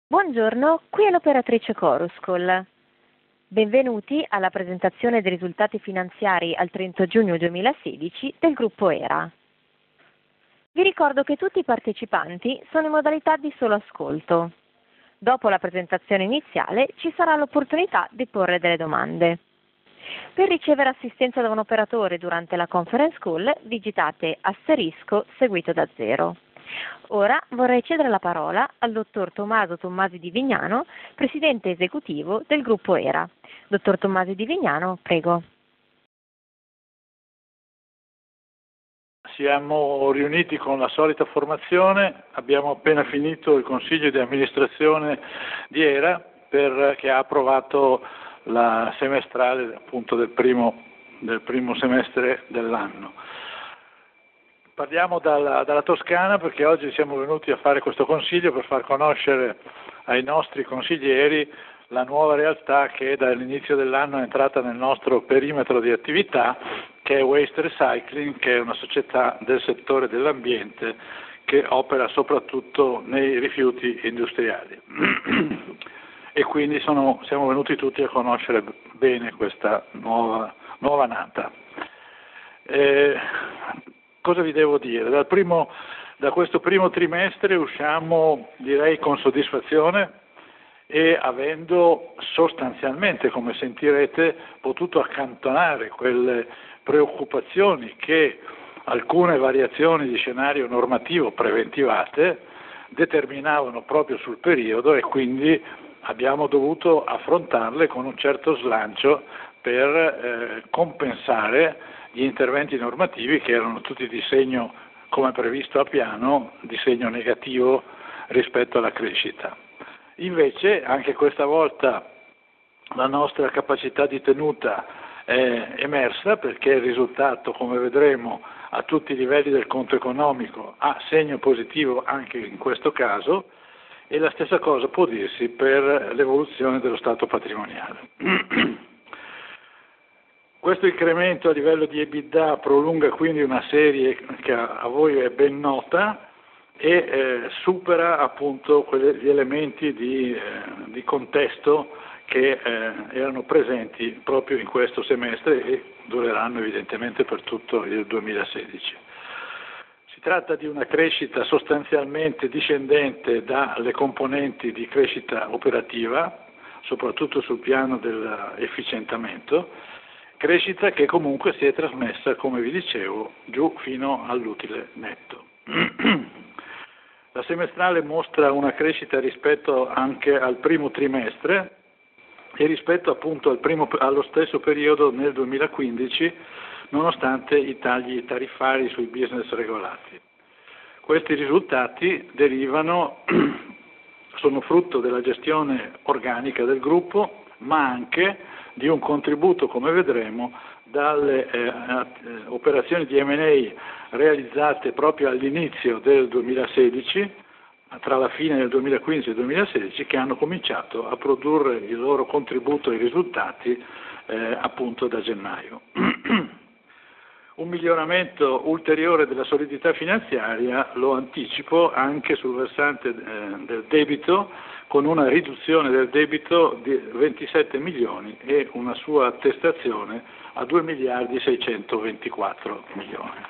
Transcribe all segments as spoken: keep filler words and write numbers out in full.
Buongiorno, qui è l'operatrice Choruscall. Benvenuti alla presentazione dei risultati finanziari al trenta giugno duemilasedici del gruppo ERA. Vi ricordo che tutti i partecipanti sono in modalità di solo ascolto. Dopo la presentazione iniziale ci sarà l'opportunità di porre delle domande. Per ricevere assistenza da un operatore durante la conference call digitate asterisco seguito da zero. Ora vorrei cedere la parola al dottor Tommaso Tommasi di Vignano, presidente esecutivo del gruppo ERA. Dottor Tommasi di Vignano, prego. Siamo riuniti con la solita formazione, abbiamo appena finito il consiglio di amministrazione di ERA per, che ha approvato la semestrale appunto del primo, del primo semestre dell'anno. Parliamo dalla, dalla Toscana perché oggi siamo venuti a fare questo consiglio per far conoscere ai nostri consiglieri la nuova realtà che dall'inizio dell'anno è entrata nel nostro perimetro di attività, che è Waste Recycling, che è una società del settore dell'ambiente che opera soprattutto nei rifiuti industriali. E quindi sono, siamo venuti tutti a conoscere bene questa nuova, nuova nata. Eh, cosa vi devo dire? Dal primo, da questo primo trimestre usciamo, direi, con soddisfazione e avendo sostanzialmente, come sentirete, potuto accantonare quelle preoccupazioni che alcune variazioni di scenario normativo preventivate determinavano proprio sul periodo, e quindi abbiamo dovuto affrontarle con un certo slancio per eh, compensare gli interventi normativi che erano tutti di segno, come previsto a piano, di segno negativo rispetto alla crescita. Invece anche questa volta la nostra capacità di tenuta è emersa, perché il risultato, come vedremo, a tutti i livelli del conto economico ha segno positivo anche in questo caso, e la stessa cosa può dirsi per l'evoluzione dello stato patrimoniale. Questo incremento a livello di EBITDA prolunga quindi una serie che a voi è ben nota e eh, supera appunto quelli, gli elementi di, eh, di contesto che eh, erano presenti proprio in questo semestre e dureranno evidentemente per tutto il duemilasedici. Si tratta di una crescita sostanzialmente discendente dalle componenti di crescita operativa, soprattutto sul piano dell'efficientamento, crescita che comunque si è trasmessa, come vi dicevo, giù fino all'utile netto. La semestrale mostra una crescita rispetto anche al primo trimestre e rispetto appunto al primo, allo stesso periodo nel duemilaquindici, nonostante i tagli tariffari sui business regolati. Questi risultati derivano, sono frutto della gestione organica del gruppo, ma anche di un contributo, come vedremo, dalle eh, operazioni di emme e a realizzate proprio all'inizio del duemilasedici, tra la fine del duemilaquindici e il duemilasedici, che hanno cominciato a produrre il loro contributo ai risultati eh, appunto da gennaio. Un miglioramento ulteriore della solidità finanziaria lo anticipo anche sul versante eh, del debito, con una riduzione del debito di ventisette milioni e una sua attestazione a due miliardi seicentoventiquattro milioni.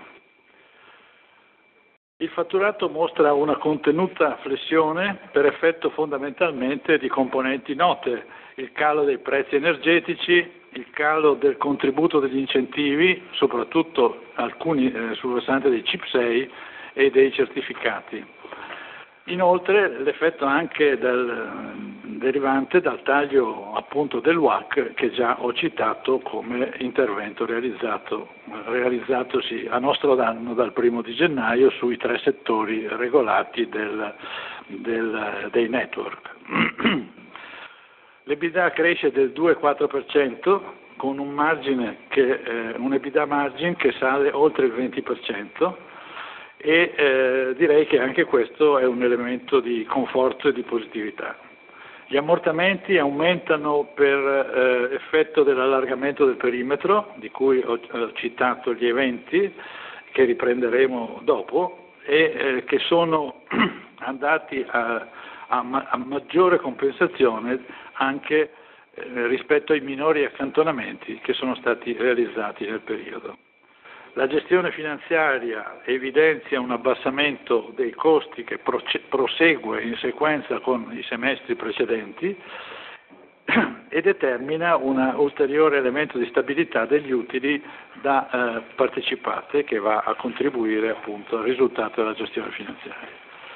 Il fatturato mostra una contenuta flessione per effetto fondamentalmente di componenti note: il calo dei prezzi energetici, il calo del contributo degli incentivi, soprattutto alcuni eh, sul versante dei C I P sei e dei certificati. Inoltre l'effetto anche del, derivante dal taglio appunto del W A C, che già ho citato come intervento realizzato, realizzatosi a nostro danno dal primo di gennaio sui tre settori regolati del, del, dei network. L'EBITDA cresce del due virgola quattro per cento con un margine che, eh, un EBITDA margin che sale oltre il venti per cento, e eh, direi che anche questo è un elemento di conforto e di positività. Gli ammortamenti aumentano per eh, effetto dell'allargamento del perimetro, di cui ho, ho citato gli eventi, che riprenderemo dopo, e eh, che sono andati a, a, ma a maggiore compensazione anche eh, rispetto ai minori accantonamenti che sono stati realizzati nel periodo. La gestione finanziaria evidenzia un abbassamento dei costi che prosegue in sequenza con i semestri precedenti e determina un ulteriore elemento di stabilità degli utili da eh, partecipate che va a contribuire appunto al risultato della gestione finanziaria.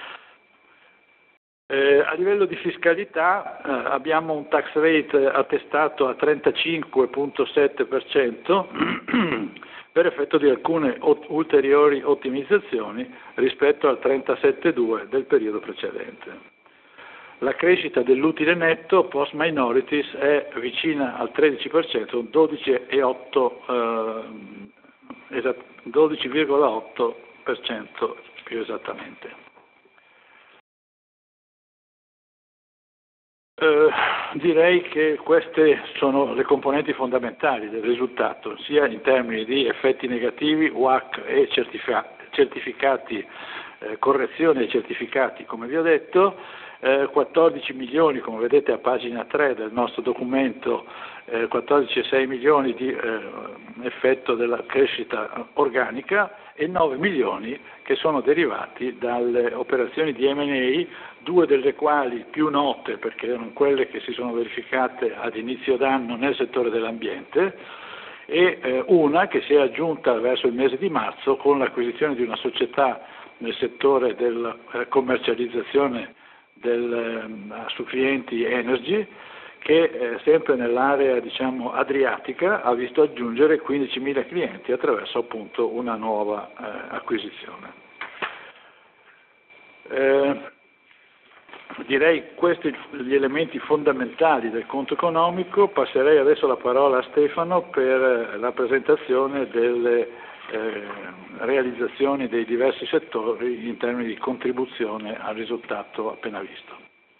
Eh, a livello di fiscalità eh, abbiamo un tax rate attestato a trentacinque virgola sette per cento per effetto di alcune ulteriori ottimizzazioni rispetto al trentasette virgola due del periodo precedente. La crescita dell'utile netto post minorities è vicina al tredici per cento, dodici virgola otto per cento più esattamente. Eh, direi che queste sono le componenti fondamentali del risultato, sia in termini di effetti negativi, W A C e certificati, eh, correzioni ai certificati, come vi ho detto, eh, quattordici milioni, come vedete a pagina tre del nostro documento, eh, quattordici virgola sei milioni di eh, effetto della crescita organica e nove milioni che sono derivati dalle operazioni di M and A, due delle quali più note perché erano quelle che si sono verificate ad inizio d'anno nel settore dell'ambiente e eh, una che si è aggiunta verso il mese di marzo con l'acquisizione di una società nel settore della eh, commercializzazione del, eh, su clienti energy che eh, sempre nell'area diciamo adriatica ha visto aggiungere quindicimila clienti attraverso appunto una nuova eh, acquisizione. Eh, Direi questi gli elementi fondamentali del conto economico. Passerei adesso la parola a Stefano per la presentazione delle eh, realizzazioni dei diversi settori in termini di contribuzione al risultato appena visto.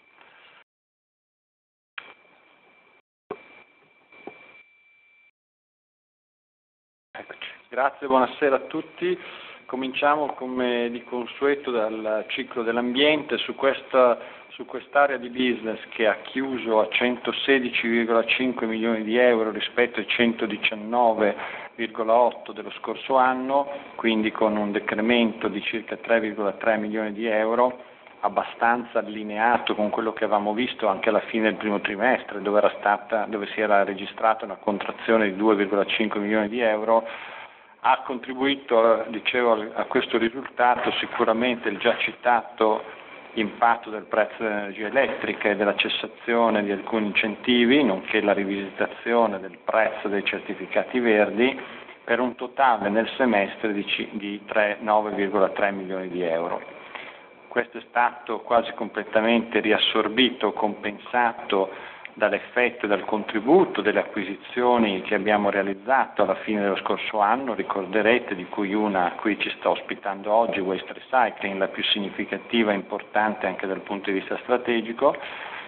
Eccoci. Grazie, buonasera a tutti. Cominciamo come di consueto dal ciclo dell'ambiente su questa su quest'area di business che ha chiuso a centosedici virgola cinque milioni di euro rispetto ai centodiciannove virgola otto dello scorso anno, quindi con un decremento di circa tre virgola tre milioni di euro, abbastanza allineato con quello che avevamo visto anche alla fine del primo trimestre, dove, era stata, dove si era registrata una contrazione di due virgola cinque milioni di euro. Ha contribuito, dicevo, a questo risultato sicuramente il già citato impatto del prezzo dell'energia elettrica e della cessazione di alcuni incentivi, nonché la rivisitazione del prezzo dei certificati verdi, per un totale nel semestre di, di nove virgola tre milioni di euro. Questo è stato quasi completamente riassorbito, compensato dall'effetto e dal contributo delle acquisizioni che abbiamo realizzato alla fine dello scorso anno, ricorderete di cui una qui ci sta ospitando oggi, Waste Recycling, la più significativa e importante anche dal punto di vista strategico.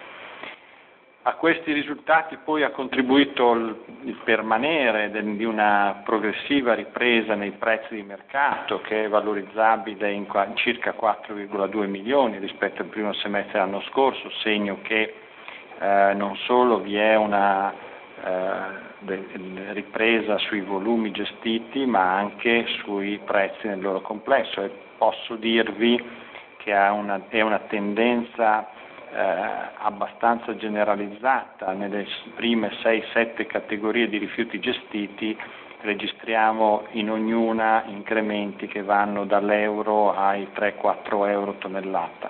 A questi risultati poi ha contribuito il, il permanere de, di una progressiva ripresa nei prezzi di mercato che è valorizzabile in, in circa quattro virgola due milioni rispetto al primo semestre dell'anno scorso, segno che Eh, non solo vi è una eh, ripresa sui volumi gestiti ma anche sui prezzi nel loro complesso e posso dirvi che ha una, è una tendenza eh, abbastanza generalizzata. Nelle prime sei sette categorie di rifiuti gestiti registriamo in ognuna incrementi che vanno dall'euro ai tre quattro euro tonnellata.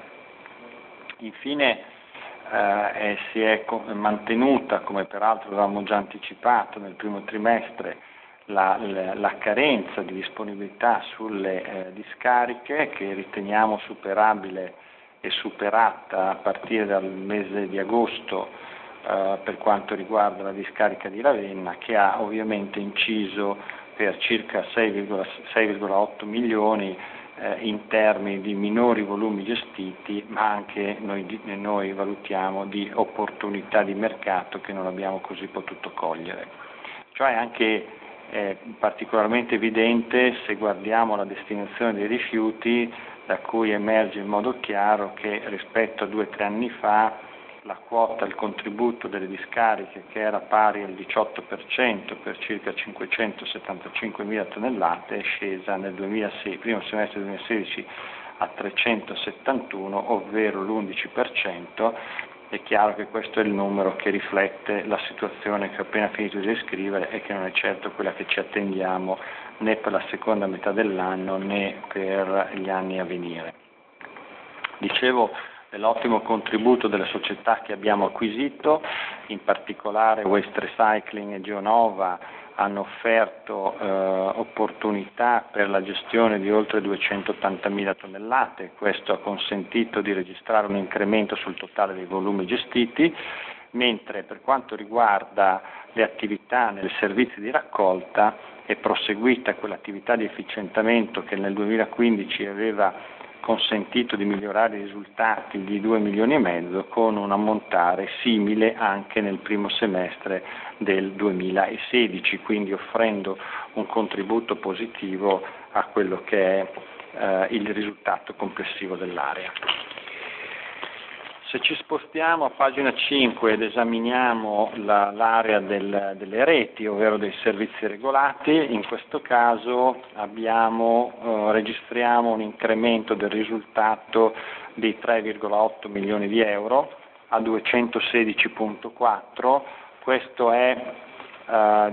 Infine Eh, e si è mantenuta, come peraltro avevamo già anticipato nel primo trimestre, la, la, la carenza di disponibilità sulle eh, discariche che riteniamo superabile e superata a partire dal mese di agosto eh, per quanto riguarda la discarica di Ravenna, che ha ovviamente inciso per circa sei virgola otto milioni in termini di minori volumi gestiti, ma anche noi, noi valutiamo di opportunità di mercato che non abbiamo così potuto cogliere. Cioè anche eh, particolarmente evidente, se guardiamo la destinazione dei rifiuti, da cui emerge in modo chiaro che rispetto a due o tre anni fa la quota, il contributo delle discariche, che era pari al diciotto per cento per circa cinquecentosettantacinquemila tonnellate, è scesa nel duemilasedici, primo semestre duemilasedici a trecentosettantuno, ovvero l'undici per cento. È chiaro che questo è il numero che riflette la situazione che ho appena finito di descrivere e che non è certo quella che ci attendiamo né per la seconda metà dell'anno né per gli anni a venire. Dicevo dell'ottimo contributo delle società che abbiamo acquisito, in particolare Waste Recycling e Geonova hanno offerto eh, opportunità per la gestione di oltre duecentottantamila tonnellate. Questo ha consentito di registrare un incremento sul totale dei volumi gestiti, mentre per quanto riguarda le attività nei servizi di raccolta è proseguita quell'attività di efficientamento che nel duemilaquindici aveva consentito di migliorare i risultati di due milioni e mezzo, con un ammontare simile anche nel primo semestre del duemilasedici, quindi offrendo un contributo positivo a quello che è eh, il risultato complessivo dell'area. Se ci spostiamo a pagina cinque ed esaminiamo la, l'area del, delle reti, ovvero dei servizi regolati, in questo caso abbiamo, eh, registriamo un incremento del risultato di tre virgola otto milioni di euro a duecentosedici virgola quattro. Questo è eh,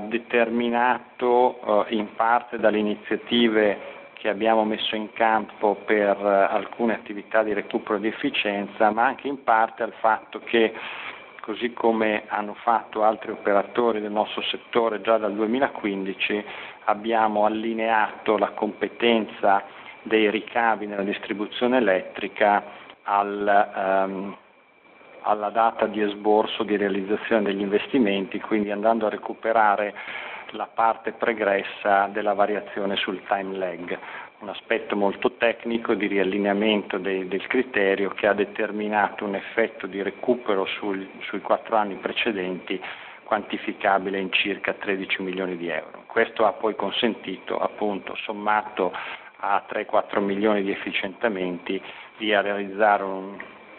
determinato eh, in parte dalle iniziative che abbiamo messo in campo per uh, alcune attività di recupero di efficienza, ma anche in parte al fatto che, così come hanno fatto altri operatori del nostro settore già dal duemilaquindici, abbiamo allineato la competenza dei ricavi nella distribuzione elettrica al, um, alla data di esborso di realizzazione degli investimenti, quindi andando a recuperare la parte pregressa della variazione sul time lag, un aspetto molto tecnico di riallineamento dei, del criterio che ha determinato un effetto di recupero sul, sui quattro anni precedenti quantificabile in circa tredici milioni di euro. Questo ha poi consentito, appunto, sommato a tre quattro milioni di efficientamenti, di realizzare un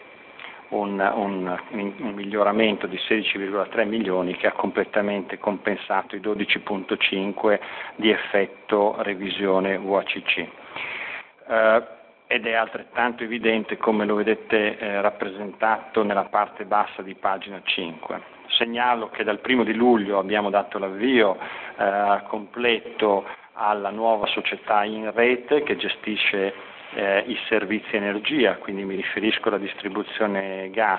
Un, un, un miglioramento di sedici virgola tre milioni che ha completamente compensato i dodici virgola cinque di effetto revisione U A C C. Eh, ed è altrettanto evidente, come lo vedete eh, rappresentato nella parte bassa di pagina cinque. Segnalo che dal primo di luglio abbiamo dato l'avvio eh, completo alla nuova società in rete che gestisce Eh, i servizi energia, quindi mi riferisco alla distribuzione gas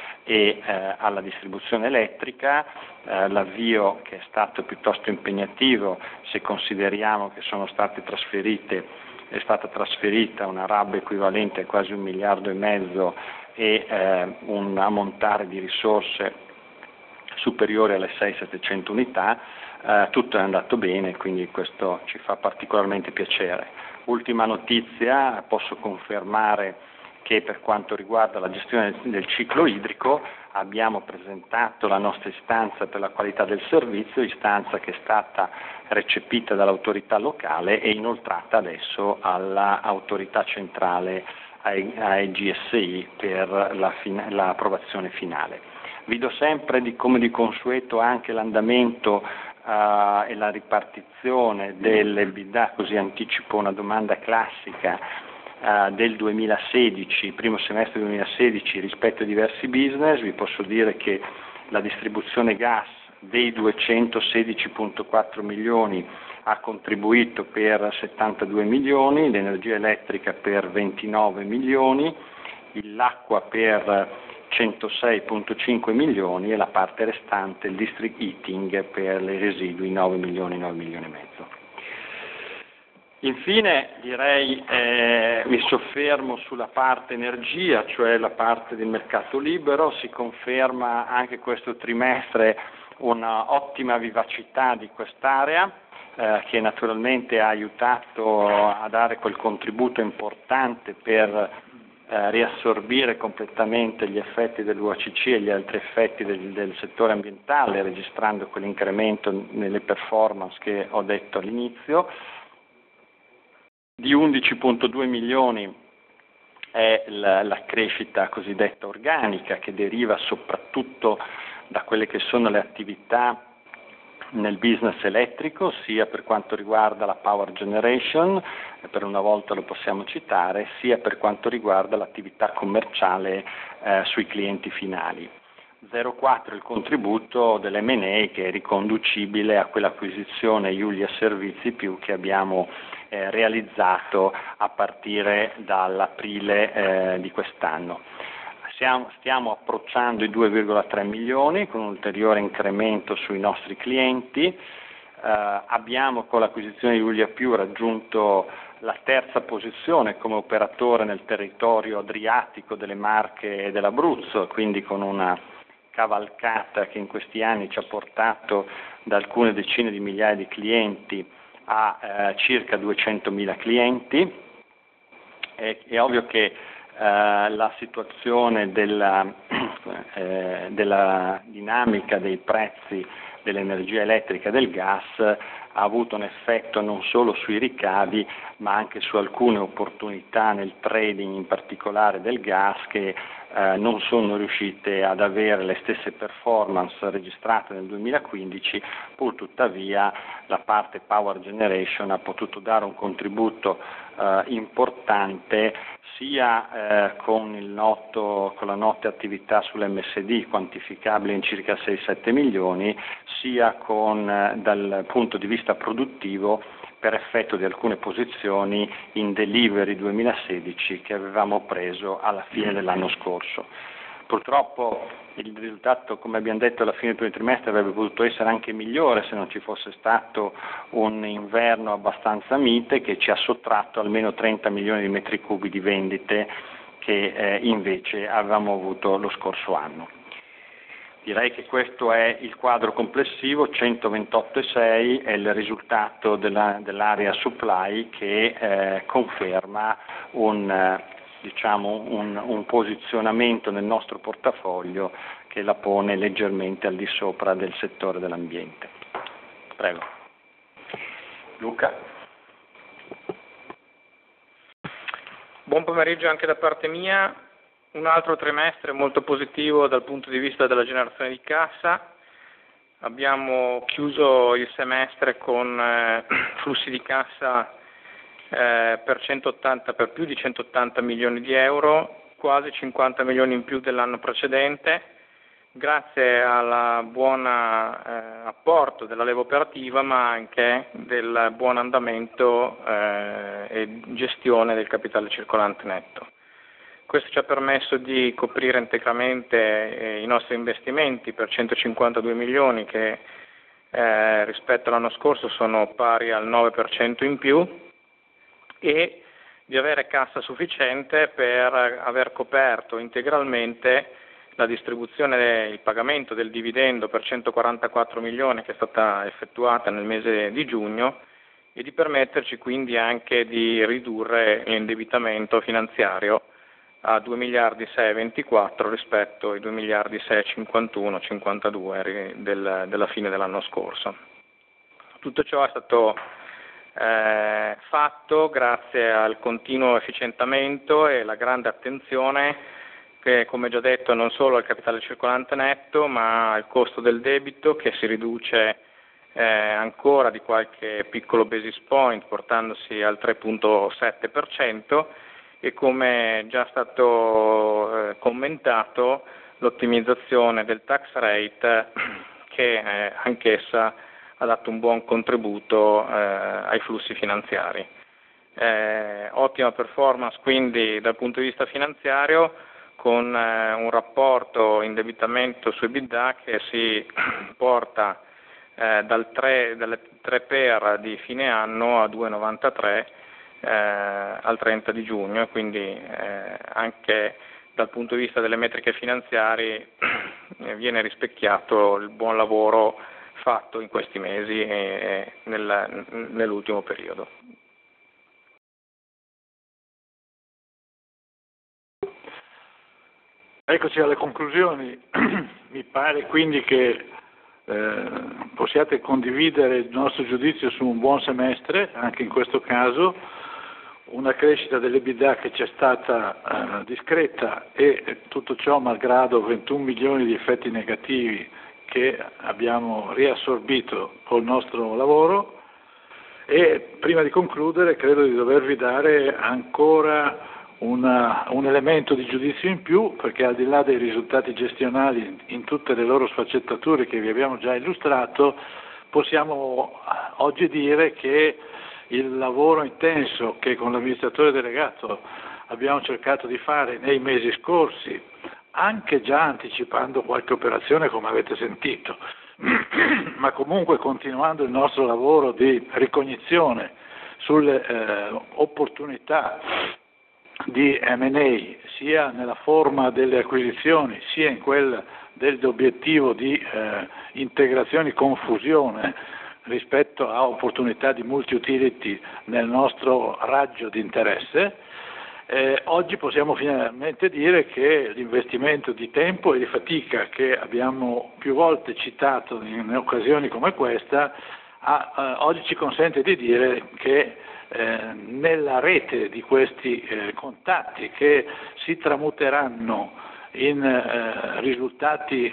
e eh, alla distribuzione elettrica, eh, l'avvio che è stato piuttosto impegnativo se consideriamo che sono state trasferite, è stata trasferita una R A B equivalente a quasi un miliardo e mezzo e eh, un ammontare di risorse superiore alle sei settecento unità, eh, tutto è andato bene, quindi questo ci fa particolarmente piacere. Ultima notizia, posso confermare che per quanto riguarda la gestione del ciclo idrico abbiamo presentato la nostra istanza per la qualità del servizio, istanza che è stata recepita dall'autorità locale e inoltrata adesso all'autorità centrale A E G S I per la fin- l'approvazione finale. Vi do sempre di, come di consueto anche l'andamento Uh, e la ripartizione dell'EBITDA, così anticipo una domanda classica uh, del duemilasedici, primo semestre duemilasedici rispetto ai diversi business. Vi posso dire che la distribuzione gas dei duecentosedici virgola quattro milioni ha contribuito per settantadue milioni, l'energia elettrica per ventinove milioni, l'acqua per centosei virgola cinque milioni e la parte restante, il district heating, per i residui nove milioni, nove milioni e mezzo. Infine direi eh, mi soffermo sulla parte energia, cioè la parte del mercato libero. Si conferma anche questo trimestre una ottima vivacità di quest'area eh, che naturalmente ha aiutato a dare quel contributo importante per Eh, riassorbire completamente gli effetti dell'U A C C e gli altri effetti del, del settore ambientale, registrando quell'incremento nelle performance che ho detto all'inizio. Di undici virgola due milioni è la, la crescita cosiddetta organica, che deriva soprattutto da quelle che sono le attività nel business elettrico, sia per quanto riguarda la power generation, per una volta lo possiamo citare, sia per quanto riguarda l'attività commerciale eh, sui clienti finali. zero virgola quattro il contributo dell'emme and A, che è riconducibile a quell'acquisizione Iulia Servizi Più che abbiamo eh, realizzato a partire dall'aprile eh, di quest'anno. Stiamo, stiamo approcciando i due virgola tre milioni con un ulteriore incremento sui nostri clienti. Eh, abbiamo con l'acquisizione di Iulia Più raggiunto la terza posizione come operatore nel territorio adriatico delle Marche e dell'Abruzzo, quindi con una cavalcata che in questi anni ci ha portato da alcune decine di migliaia di clienti a eh, circa duecentomila clienti. È, è ovvio che Uh, la situazione della, eh, della dinamica dei prezzi dell'energia elettrica e del gas ha avuto un effetto non solo sui ricavi ma anche su alcune opportunità nel trading, in particolare del gas, che eh, non sono riuscite ad avere le stesse performance registrate nel duemilaquindici, pur tuttavia la parte power generation ha potuto dare un contributo eh, importante sia eh, con, il noto, con la nota attività sull'emme esse di quantificabile in circa sei sette milioni, sia con, eh, dal punto di vista produttivo per effetto di alcune posizioni in delivery duemilasedici che avevamo preso alla fine dell'anno scorso. Purtroppo il risultato, come abbiamo detto, alla fine del primo trimestre avrebbe potuto essere anche migliore se non ci fosse stato un inverno abbastanza mite che ci ha sottratto almeno trenta milioni di metri cubi di vendite che eh, invece avevamo avuto lo scorso anno. Direi che questo è il quadro complessivo. centoventotto virgola sei è il risultato della, dell'area supply che eh, conferma un, diciamo, un, un posizionamento nel nostro portafoglio che la pone leggermente al di sopra del settore dell'ambiente. Prego. Luca. Buon pomeriggio anche da parte mia. Un altro trimestre molto positivo dal punto di vista della generazione di cassa. Abbiamo chiuso il semestre con eh, flussi di cassa eh, per, centottanta, per più di centottanta milioni di euro, quasi cinquanta milioni in più dell'anno precedente, grazie al buon eh, apporto della leva operativa ma anche del buon andamento eh, e gestione del capitale circolante netto. Questo ci ha permesso di coprire integralmente i nostri investimenti per centocinquantadue milioni che eh, rispetto all'anno scorso sono pari al nove per cento in più e di avere cassa sufficiente per aver coperto integralmente la distribuzione, il pagamento del dividendo per centoquarantaquattro milioni che è stata effettuata nel mese di giugno e di permetterci quindi anche di ridurre l'indebitamento finanziario a due miliardi sei e ventiquattro rispetto ai due miliardi sei e cinquantuno cinquantadue del, della fine dell'anno scorso. Tutto ciò è stato eh, fatto grazie al continuo efficientamento e alla grande attenzione che, come già detto, non solo al capitale circolante netto ma al costo del debito che si riduce eh, ancora di qualche piccolo basis point portandosi al tre virgola sette per cento e come già stato eh, commentato l'ottimizzazione del tax rate che eh, anch'essa ha dato un buon contributo eh, ai flussi finanziari. Eh, ottima performance quindi dal punto di vista finanziario con eh, un rapporto indebitamento su EBITDA che si porta eh, dal tre, dalle tre per di fine anno a due virgola novantatré Eh, al trenta di giugno e quindi eh, anche dal punto di vista delle metriche finanziarie eh, viene rispecchiato il buon lavoro fatto in questi mesi e, e nel, nell'ultimo periodo. Eccoci alle conclusioni. Mi pare quindi che eh, possiate condividere il nostro giudizio su un buon semestre, anche in questo caso. una crescita dell'EBITDA che c'è stata eh, discreta e tutto ciò malgrado ventuno milioni di effetti negativi che abbiamo riassorbito col nostro lavoro. E prima di concludere credo di dovervi dare ancora una, un elemento di giudizio in più, perché al di là dei risultati gestionali in tutte le loro sfaccettature che vi abbiamo già illustrato, possiamo oggi dire che il lavoro intenso che con l'amministratore delegato abbiamo cercato di fare nei mesi scorsi, anche già anticipando qualche operazione come avete sentito, ma comunque continuando il nostro lavoro di ricognizione sulle eh, opportunità di M and A, sia nella forma delle acquisizioni, sia in quella dell'obiettivo di eh, integrazione con fusione rispetto a opportunità di multi-utility nel nostro raggio di interesse. Eh, oggi possiamo finalmente dire che l'investimento di tempo e di fatica che abbiamo più volte citato in occasioni come questa, ha, eh, oggi ci consente di dire che eh, nella rete di questi eh, contatti che si tramuteranno in eh, risultati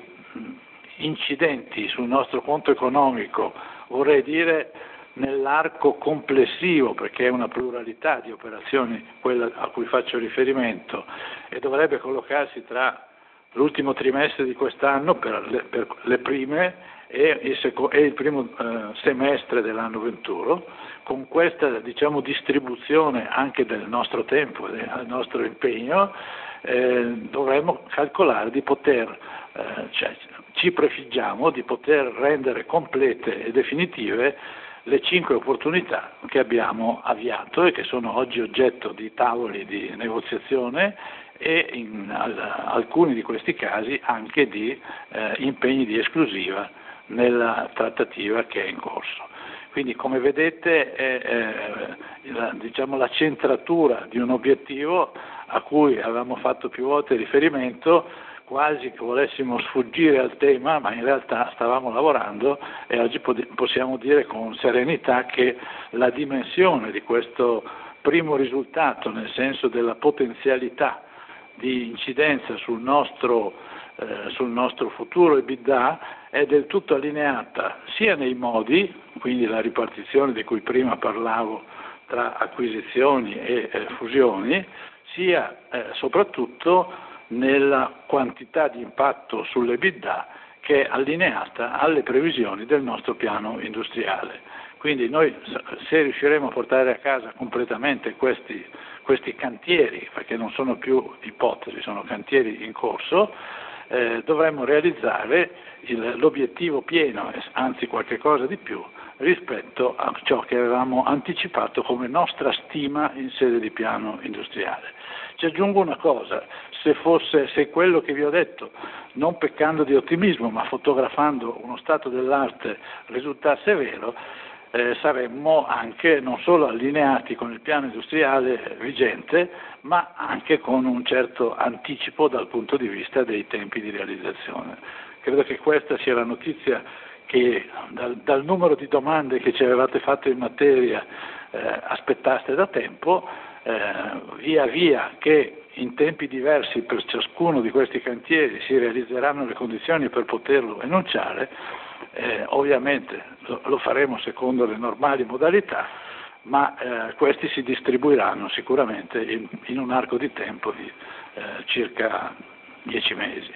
incidenti sul nostro conto economico, vorrei dire nell'arco complessivo, perché è una pluralità di operazioni quella a cui faccio riferimento, e dovrebbe collocarsi tra l'ultimo trimestre di quest'anno per le, per le prime e il, seco, e il primo eh, semestre dell'anno ventuno, con questa diciamo, distribuzione anche del nostro tempo e del nostro impegno, eh, dovremmo calcolare di poter, eh, cioè, ci prefiggiamo di poter rendere complete e definitive le cinque opportunità che abbiamo avviato e che sono oggi oggetto di tavoli di negoziazione e in al, alcuni di questi casi anche di eh, impegni di esclusiva nella trattativa che è in corso. Quindi come vedete è, è la, diciamo, la centratura di un obiettivo a cui avevamo fatto più volte riferimento, quasi che volessimo sfuggire al tema, ma in realtà stavamo lavorando e oggi possiamo dire con serenità che la dimensione di questo primo risultato, nel senso della potenzialità di incidenza sul nostro, eh, sul nostro futuro EBITDA, è del tutto allineata sia nei modi, quindi la ripartizione di cui prima parlavo tra acquisizioni e eh, fusioni, sia eh, soprattutto nella quantità di impatto sull'EBITDA che è allineata alle previsioni del nostro piano industriale. Quindi noi, se riusciremo a portare a casa completamente questi, questi cantieri, perché non sono più ipotesi, sono cantieri in corso, eh, dovremmo realizzare il, l'obiettivo pieno, anzi qualche cosa di più, rispetto a ciò che avevamo anticipato come nostra stima in sede di piano industriale. Ci aggiungo una cosa, se fosse, se quello che vi ho detto, non peccando di ottimismo, ma fotografando uno stato dell'arte, risultasse vero, eh, saremmo anche non solo allineati con il piano industriale vigente, ma anche con un certo anticipo dal punto di vista dei tempi di realizzazione. Credo che questa sia la notizia che dal, dal numero di domande che ci avevate fatto in materia eh, aspettaste da tempo, eh, via via che in tempi diversi per ciascuno di questi cantieri si realizzeranno le condizioni per poterlo enunciare, eh, ovviamente lo, lo faremo secondo le normali modalità, ma eh, questi si distribuiranno sicuramente in, in un arco di tempo di eh, circa dieci mesi.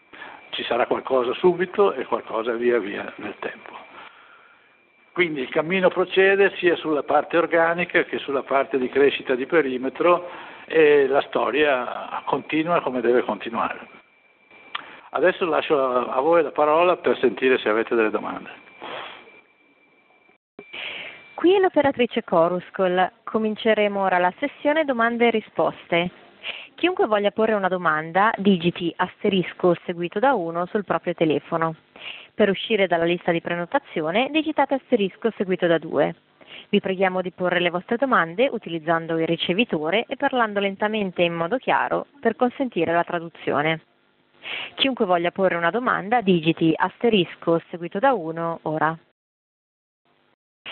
Ci sarà qualcosa subito e qualcosa via via nel tempo. Quindi il cammino procede sia sulla parte organica che sulla parte di crescita di perimetro e la storia continua come deve continuare. Adesso lascio a voi la parola per sentire se avete delle domande. Qui è l'operatrice Coruscol. Cominceremo ora la sessione domande e risposte. Chiunque voglia porre una domanda, digiti asterisco seguito da uno sul proprio telefono. Per uscire dalla lista di prenotazione, digitate asterisco seguito da due. Vi preghiamo di porre le vostre domande utilizzando il ricevitore e parlando lentamente e in modo chiaro per consentire la traduzione. Chiunque voglia porre una domanda, digiti asterisco seguito da uno ora.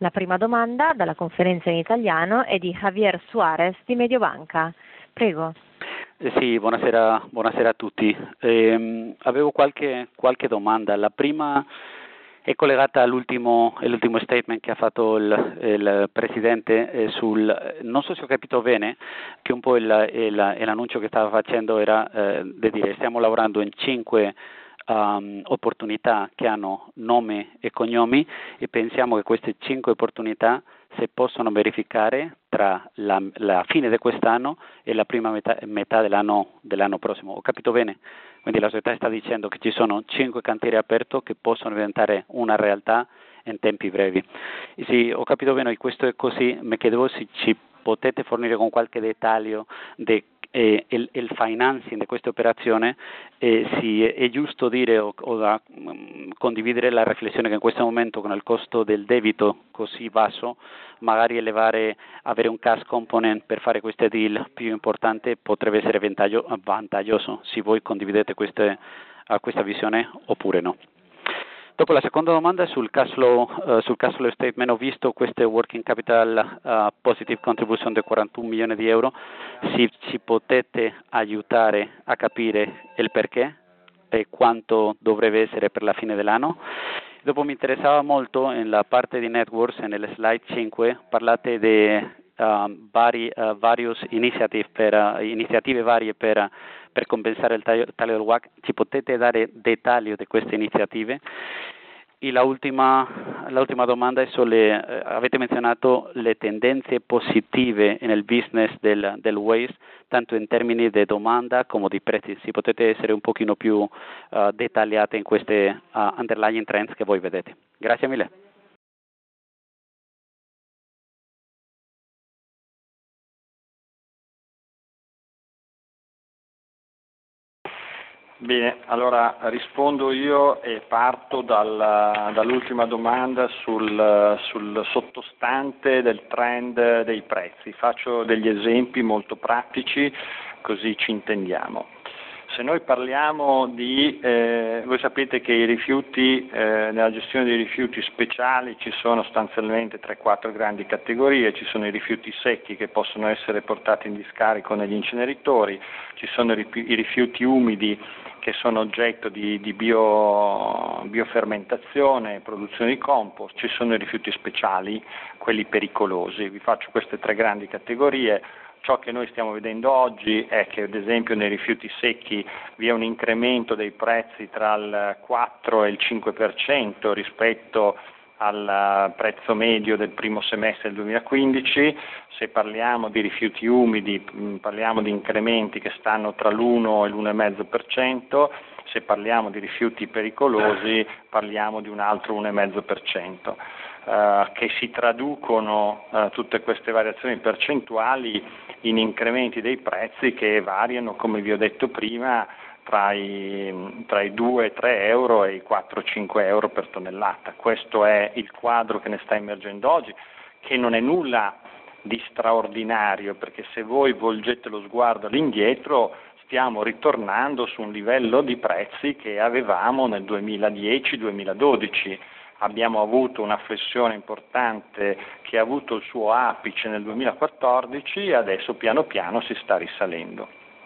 La prima domanda dalla conferenza in italiano è di Javier Suarez di Mediobanca. Prego. Eh sì, buonasera, buonasera a tutti. Eh, avevo qualche, qualche domanda. La prima è collegata all'ultimo, all'ultimo statement che ha fatto il, il Presidente eh, sul, non so se ho capito bene, che un po' il, il, l'annuncio che stava facendo era eh, di dire stiamo lavorando in cinque um, opportunità che hanno nome e cognomi e pensiamo che queste cinque opportunità si possono verificare tra la, la fine di quest'anno e la prima metà, metà dell'anno, dell'anno prossimo. Ho capito bene? Quindi la società sta dicendo che ci sono cinque cantieri aperti che possono diventare una realtà in tempi brevi. E se ho capito bene, questo è così, mi chiedevo se ci potete fornire con qualche dettaglio di eh, il, il financing di questa operazione, eh, se è giusto dire o, o da, um, condividere la riflessione che in questo momento con il costo del debito così basso, magari elevare, avere un cash component per fare queste deal più importante potrebbe essere vantaggio, vantaggioso, se voi condividete queste, uh, questa visione oppure no. Dopo la seconda domanda è sul cash flow, uh, sul cash flow statement. Ho visto queste working capital uh, positive contribution di quarantuno milioni di euro. Se ci potete aiutare a capire il perché e quanto dovrebbe essere per la fine dell'anno. Dopo mi interessava molto nella parte di networks, nelle slide cinque, parlate di uh, vari, uh, various initiative per, uh, iniziative varie per, per compensare il taglio, taglio del W A C. Ci potete dare dettaglio di queste iniziative? E la ultima, la ultima domanda è sulle, eh, avete menzionato le tendenze positive nel business del, del waste, tanto in termini di domanda come di prezzi. Se potete essere un pochino più uh, dettagliate in queste uh, underlying trends che voi vedete. Grazie mille. Bene, allora rispondo io e parto dal, dall'ultima domanda sul, sul sottostante del trend dei prezzi. Faccio degli esempi molto pratici così ci intendiamo. Se noi parliamo di, eh, voi sapete che i rifiuti, eh, nella gestione dei rifiuti speciali ci sono sostanzialmente tre quattro grandi categorie, ci sono i rifiuti secchi che possono essere portati in discarico negli inceneritori, ci sono i rifiuti umidi che sono oggetto di, di bio, biofermentazione, produzione di compost, ci sono i rifiuti speciali, quelli pericolosi. Vi faccio queste tre grandi categorie. Ciò che noi stiamo vedendo oggi è che ad esempio nei rifiuti secchi vi è un incremento dei prezzi tra il quattro e il cinque per cento rispetto al prezzo medio del primo semestre del duemilaquindici. Se parliamo di rifiuti umidi parliamo di incrementi che stanno tra l'uno e l'uno virgola cinque per cento, se parliamo di rifiuti pericolosi parliamo di un altro uno virgola cinque per cento. Uh, che si traducono uh, tutte queste variazioni percentuali in incrementi dei prezzi che variano, come vi ho detto prima, tra i, tra i due tre euro e i quattro cinque euro per tonnellata. Questo è il quadro che ne sta emergendo oggi, che non è nulla di straordinario, perché se voi volgete lo sguardo all'indietro stiamo ritornando su un livello di prezzi che avevamo nel duemiladieci duemiladodici. Abbiamo avuto una flessione importante che ha avuto il suo apice nel duemilaquattordici e adesso piano piano si sta risalendo.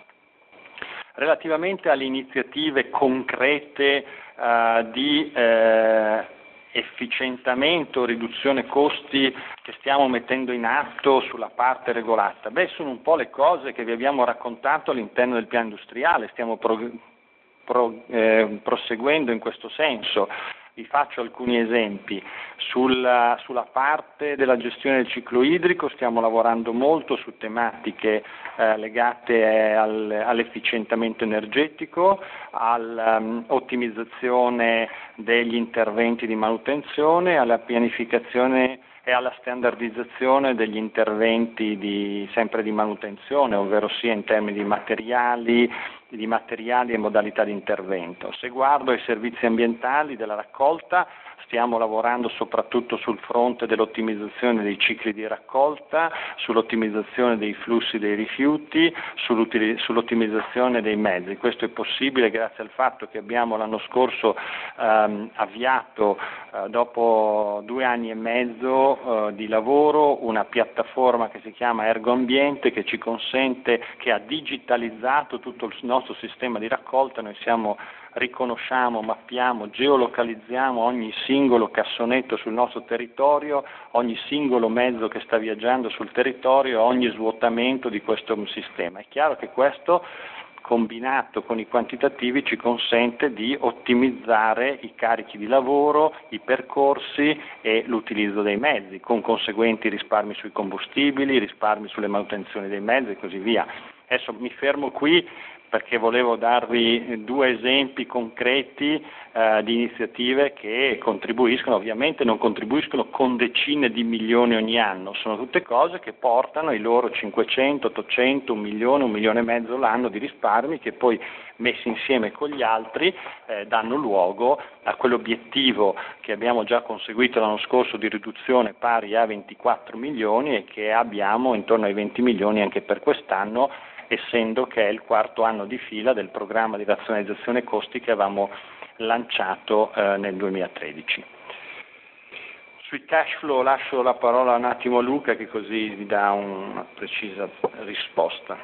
Relativamente alle iniziative concrete eh, di eh, efficientamento, riduzione costi che stiamo mettendo in atto sulla parte regolata, beh, sono un po' le cose che vi abbiamo raccontato all'interno del piano industriale, stiamo pro, pro, eh, proseguendo in questo senso. Vi faccio alcuni esempi. Sulla, sulla parte della gestione del ciclo idrico stiamo lavorando molto su tematiche eh, legate eh, al, all'efficientamento energetico, all'ottimizzazione um, degli interventi di manutenzione, alla pianificazione e alla standardizzazione degli interventi di, sempre di manutenzione, ovvero sia in termini di materiali, di materiali e modalità di intervento. Se guardo ai servizi ambientali della raccolta, stiamo lavorando soprattutto sul fronte dell'ottimizzazione dei cicli di raccolta, sull'ottimizzazione dei flussi dei rifiuti, sull'ottimizzazione dei mezzi. Questo è possibile grazie al fatto che abbiamo l'anno scorso ehm, avviato, eh, dopo due anni e mezzo, carico eh, di lavoro, una piattaforma che si chiama Ergo Ambiente, che ci consente, che ha digitalizzato tutto il nostro sistema di raccolta. Noi siamo, riconosciamo, mappiamo, geolocalizziamo ogni singolo cassonetto sul nostro territorio, ogni singolo mezzo che sta viaggiando sul territorio, ogni svuotamento di questo sistema. È chiaro che questo, combinato con i quantitativi, ci consente di ottimizzare i carichi di lavoro, i percorsi e l'utilizzo dei mezzi, con conseguenti risparmi sui combustibili, risparmi sulle manutenzioni dei mezzi e così via. Adesso mi fermo qui perché volevo darvi due esempi concreti eh, di iniziative che contribuiscono, ovviamente non contribuiscono con decine di milioni ogni anno, sono tutte cose che portano i loro cinquecento, ottocento, un milione, un milione e mezzo l'anno di risparmi, che poi messi insieme con gli altri eh, danno luogo a quell'obiettivo che abbiamo già conseguito l'anno scorso di riduzione pari a ventiquattro milioni e che abbiamo intorno ai venti milioni anche per quest'anno, essendo che è il quarto anno di fila del programma di razionalizzazione costi che avevamo lanciato eh, nel duemilatredici. Sui cash flow lascio la parola un attimo a Luca, che così vi dà una precisa risposta.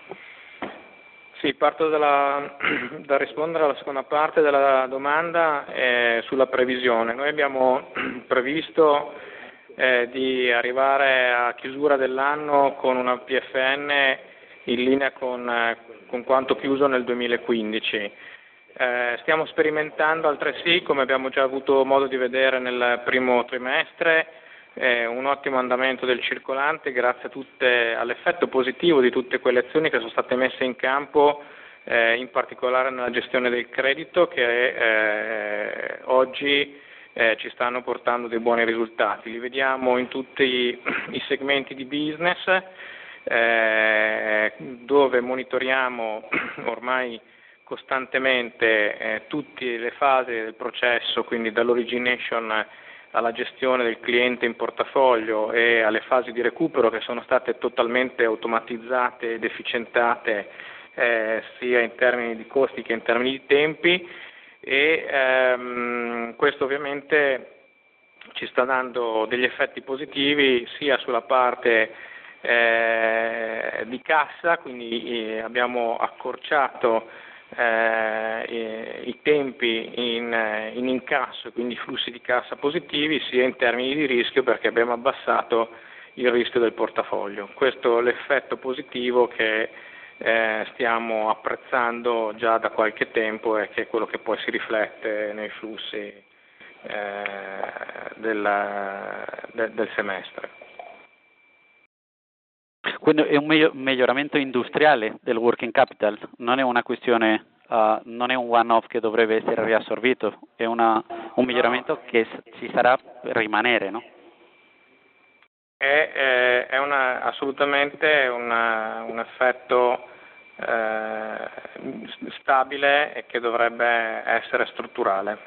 Sì, parto dalla, da rispondere alla seconda parte della domanda eh, sulla previsione. Noi abbiamo previsto eh, di arrivare a chiusura dell'anno con una P F N in linea con, eh, con quanto chiuso nel duemilaquindici. Eh, stiamo sperimentando altresì, come abbiamo già avuto modo di vedere nel primo trimestre, eh, un ottimo andamento del circolante grazie a tutte, all'effetto positivo di tutte quelle azioni che sono state messe in campo, eh, in particolare nella gestione del credito, che eh, oggi eh, ci stanno portando dei buoni risultati. Li vediamo in tutti i, i segmenti di business, Eh, dove monitoriamo ormai costantemente eh, tutte le fasi del processo, quindi dall'origination alla gestione del cliente in portafoglio e alle fasi di recupero, che sono state totalmente automatizzate ed efficientate eh, sia in termini di costi che in termini di tempi, e ehm, questo ovviamente ci sta dando degli effetti positivi sia sulla parte Eh, di cassa, quindi eh, abbiamo accorciato eh, i, i tempi in, in incasso, quindi flussi di cassa positivi, sia in termini di rischio, perché abbiamo abbassato il rischio del portafoglio. Questo è l'effetto positivo che eh, stiamo apprezzando già da qualche tempo e che è quello che poi si riflette nei flussi eh, del, del, del semestre. Quindi è un miglioramento industriale del working capital, non è una questione, uh, non è un one-off che dovrebbe essere riassorbito, è una, un miglioramento che ci sarà per rimanere, no? È, è, è una, assolutamente una, un effetto eh, stabile e che dovrebbe essere strutturale.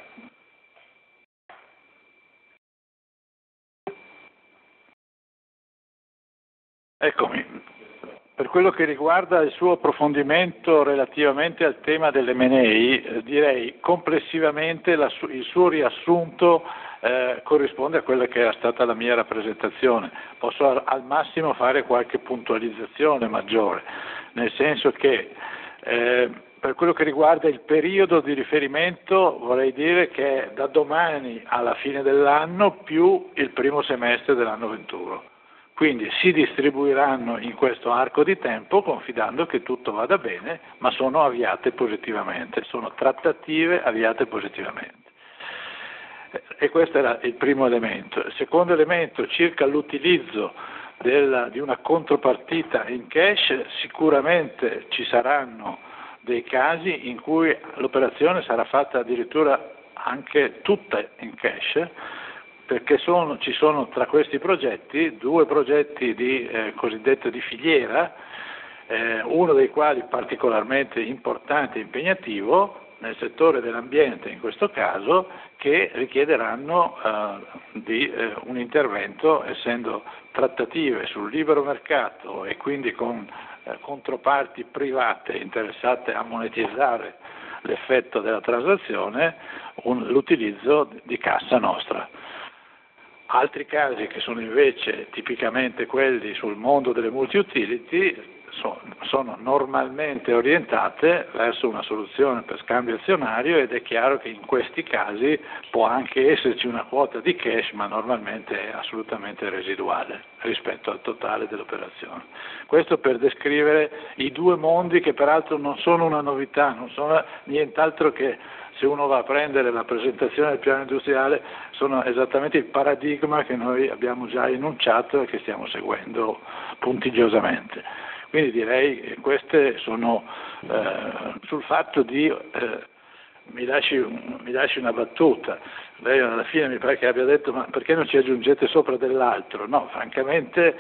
Eccomi, per quello che riguarda il suo approfondimento relativamente al tema dell'M and A, eh, direi complessivamente la su- il suo riassunto eh, corrisponde a quella che era stata la mia rappresentazione. Posso al, al massimo fare qualche puntualizzazione maggiore, nel senso che eh, per quello che riguarda il periodo di riferimento vorrei dire che è da domani alla fine dell'anno più il primo semestre dell'anno ventuno. Quindi si distribuiranno in questo arco di tempo confidando che tutto vada bene, ma sono avviate positivamente, sono trattative avviate positivamente. E questo era il primo elemento. Il secondo elemento, circa l'utilizzo della, di una contropartita in cash, sicuramente ci saranno dei casi in cui l'operazione sarà fatta addirittura anche tutta in cash, perché sono, ci sono tra questi progetti due progetti di eh, cosiddetto di filiera, eh, uno dei quali particolarmente importante e impegnativo nel settore dell'ambiente in questo caso, che richiederanno eh, di eh, un intervento, essendo trattative sul libero mercato e quindi con eh, controparti private interessate a monetizzare l'effetto della transazione, un, l'utilizzo di cassa nostra. Altri casi, che sono invece tipicamente quelli sul mondo delle multi-utility, sono normalmente orientate verso una soluzione per scambio azionario, ed è chiaro che in questi casi può anche esserci una quota di cash, ma normalmente è assolutamente residuale rispetto al totale dell'operazione. Questo per descrivere i due mondi, che peraltro non sono una novità, non sono nient'altro che, se uno va a prendere la presentazione del piano industriale, sono esattamente il paradigma che noi abbiamo già enunciato e che stiamo seguendo puntigliosamente. Quindi direi che queste sono eh, sul fatto di, eh, mi, lasci, mi lasci una battuta, lei alla fine mi pare che abbia detto ma perché non ci aggiungete sopra dell'altro? No, francamente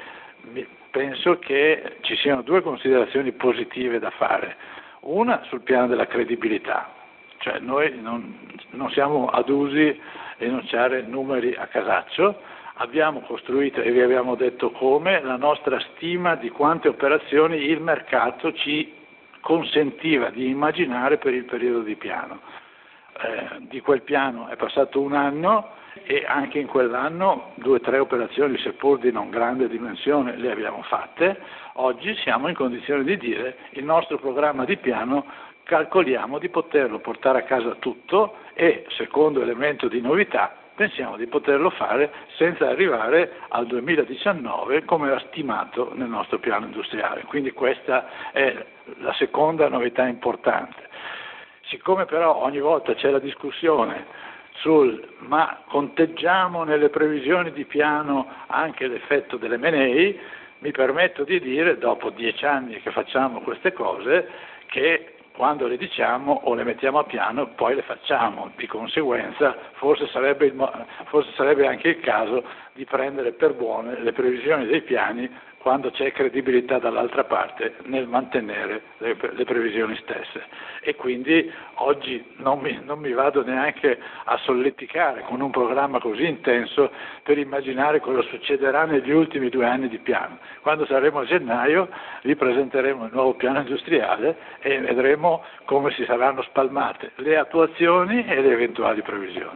penso che ci siano due considerazioni positive da fare, una sul piano della credibilità, cioè noi non, non siamo adusi a enunciare numeri a casaccio. Abbiamo costruito, e vi abbiamo detto come, la nostra stima di quante operazioni il mercato ci consentiva di immaginare per il periodo di piano. Eh, di quel piano è passato un anno e anche in quell'anno due o tre operazioni, seppur di non grande dimensione, le abbiamo fatte. Oggi siamo in condizione di dire il nostro programma di piano calcoliamo di poterlo portare a casa tutto e, secondo elemento di novità, pensiamo di poterlo fare senza arrivare al duemiladiciannove come era stimato nel nostro piano industriale. Quindi questa è la seconda novità importante. Siccome però ogni volta c'è la discussione sul ma conteggiamo nelle previsioni di piano anche l'effetto dell'emme and A, mi permetto di dire, dopo dieci anni che facciamo queste cose, che quando le diciamo o le mettiamo a piano poi le facciamo, di conseguenza forse sarebbe, il, forse sarebbe anche il caso di prendere per buone le previsioni dei piani quando c'è credibilità dall'altra parte nel mantenere le, le previsioni stesse. E quindi oggi non mi, non mi vado neanche a solleticare con un programma così intenso per immaginare cosa succederà negli ultimi due anni di piano. Quando saremo a gennaio vi presenteremo il nuovo piano industriale e vedremo come si saranno spalmate le attuazioni e le eventuali previsioni.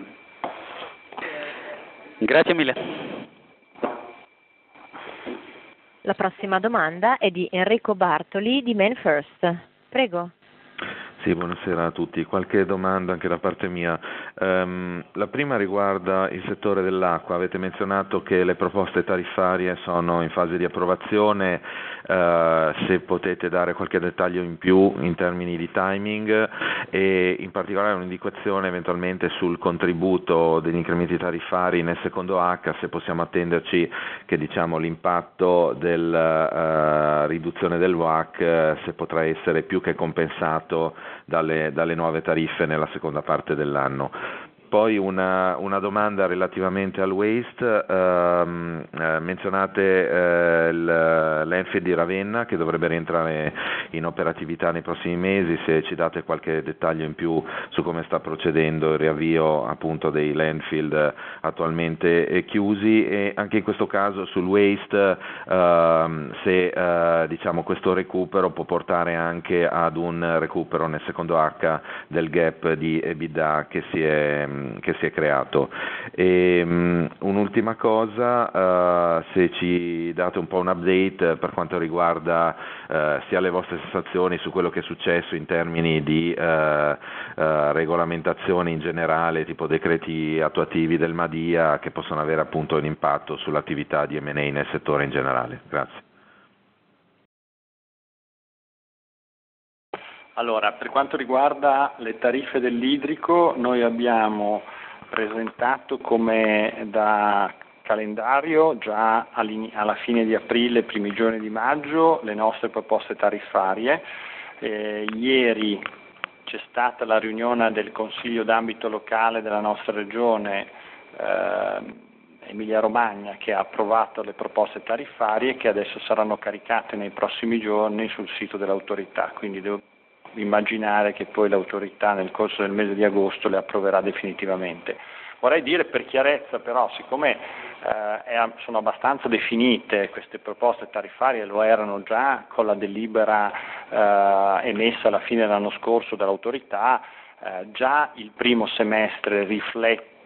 Grazie mille. La prossima domanda è di Enrico Bartoli di MainFirst. Prego. Sì, buonasera a tutti. Qualche domanda anche da parte mia. Um, la prima riguarda il settore dell'acqua. Avete menzionato che le proposte tariffarie sono in fase di approvazione, uh, se potete dare qualche dettaglio in più in termini di timing e in particolare un'indicazione eventualmente sul contributo degli incrementi tariffari nel secondo H, se possiamo attenderci che diciamo, l'impatto della uh, riduzione del W A C uh, se potrà essere più che compensato Dalle, dalle nuove tariffe nella seconda parte dell'anno. Poi una, una domanda relativamente al waste, ehm, eh, menzionate eh, l'Enfield di Ravenna che dovrebbe rientrare in operatività nei prossimi mesi, se ci date qualche dettaglio in più su come sta procedendo il riavvio appunto dei landfill attualmente chiusi e anche in questo caso sul waste ehm, se eh, diciamo questo recupero può portare anche ad un recupero nel secondo H del gap di EBITDA che si è che si è creato. E, um, un'ultima cosa, uh, se ci date un po' un update per quanto riguarda uh, sia le vostre sensazioni su quello che è successo in termini di uh, uh, regolamentazione in generale, tipo decreti attuativi del Madia che possono avere appunto un impatto sull'attività di emme and A nel settore in generale. Grazie. Allora, per quanto riguarda le tariffe dell'idrico, noi abbiamo presentato come da calendario già alla fine di aprile, primi giorni di maggio, le nostre proposte tariffarie. Eh, ieri c'è stata la riunione del Consiglio d'ambito locale della nostra regione eh, Emilia Romagna che ha approvato le proposte tariffarie che adesso saranno caricate nei prossimi giorni sul sito dell'autorità, quindi devo immaginare che poi l'autorità nel corso del mese di agosto le approverà definitivamente. Vorrei dire per chiarezza però, siccome eh, è, sono abbastanza definite queste proposte tariffarie, lo erano già con la delibera eh, emessa alla fine dell'anno scorso dall'autorità, eh, già il primo semestre riflette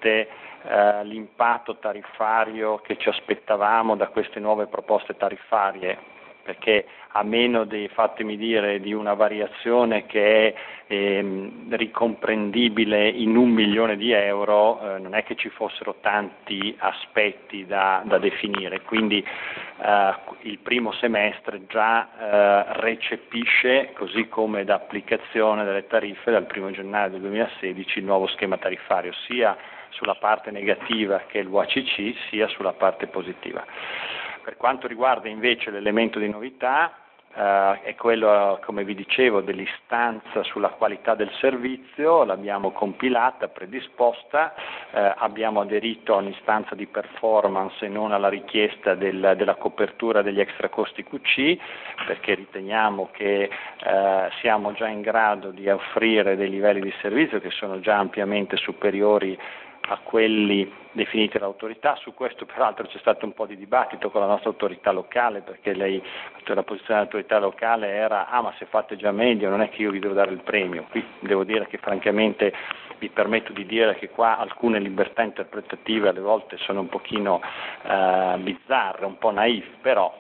esattamente eh, l'impatto tariffario che ci aspettavamo da queste nuove proposte tariffarie, perché a meno di, fatemi dire, di una variazione che è ehm, ricomprendibile in un milione di euro, eh, non è che ci fossero tanti aspetti da, da definire, quindi eh, il primo semestre già eh, recepisce, così come da applicazione delle tariffe dal primo gennaio del duemilasedici, il nuovo schema tariffario, sia sulla parte negativa che è il U A C C, sia sulla parte positiva. Per quanto riguarda invece l'elemento di novità, eh, è quello, come vi dicevo, dell'istanza sulla qualità del servizio, l'abbiamo compilata, predisposta, eh, abbiamo aderito a un'istanza di performance e non alla richiesta del, della copertura degli extracosti Q C, perché riteniamo che eh, siamo già in grado di offrire dei livelli di servizio che sono già ampiamente superiori a quelli definiti dall'autorità. Su questo peraltro c'è stato un po' di dibattito con la nostra autorità locale, perché lei, la posizione dell'autorità locale era ah ma se fate già meglio non è che io vi devo dare il premio. Qui devo dire che francamente mi permetto di dire che qua alcune libertà interpretative alle volte sono un pochino eh, bizzarre, un po' naif, però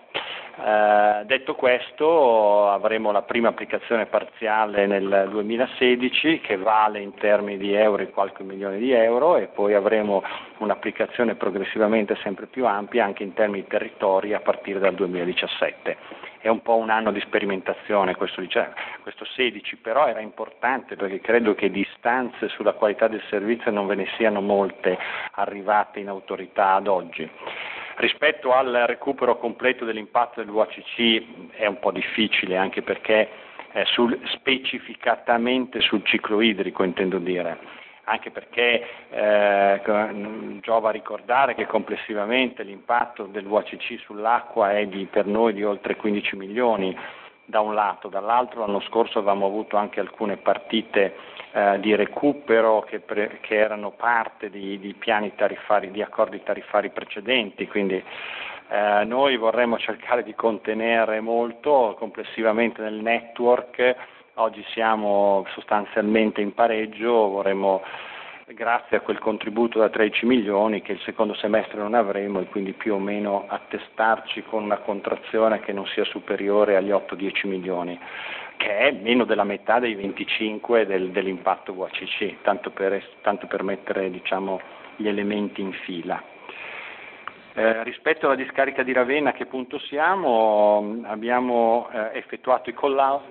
Eh, detto questo, avremo la prima applicazione parziale nel duemilasedici che vale in termini di euro e qualche milione di euro, e poi avremo un'applicazione progressivamente sempre più ampia anche in termini di territori a partire dal duemiladiciassette. È un po' un anno di sperimentazione questo, questo sedici, però era importante perché credo che di istanze sulla qualità del servizio non ve ne siano molte arrivate in autorità ad oggi. Rispetto al recupero completo dell'impatto dell'U A C C è un po' difficile, anche perché eh, sul, specificatamente sul ciclo idrico intendo dire, anche perché eh, giova ricordare che complessivamente l'impatto dell'U A C C sull'acqua è di, per noi di oltre quindici milioni da un lato, dall'altro l'anno scorso avevamo avuto anche alcune partite eh, di recupero che, pre, che erano parte di, di piani tariffari, di accordi tariffari precedenti, quindi eh, noi vorremmo cercare di contenere molto complessivamente nel network. Oggi siamo sostanzialmente in pareggio, vorremmo, grazie a quel contributo da tredici milioni che il secondo semestre non avremo, e quindi più o meno attestarci con una contrazione che non sia superiore agli otto dieci milioni, che è meno della metà dei venticinque del, dell'impatto U A C C, tanto per, tanto per mettere diciamo, gli elementi in fila. Eh, rispetto alla discarica di Ravenna, a che punto siamo? Abbiamo eh, effettuato i collaudi.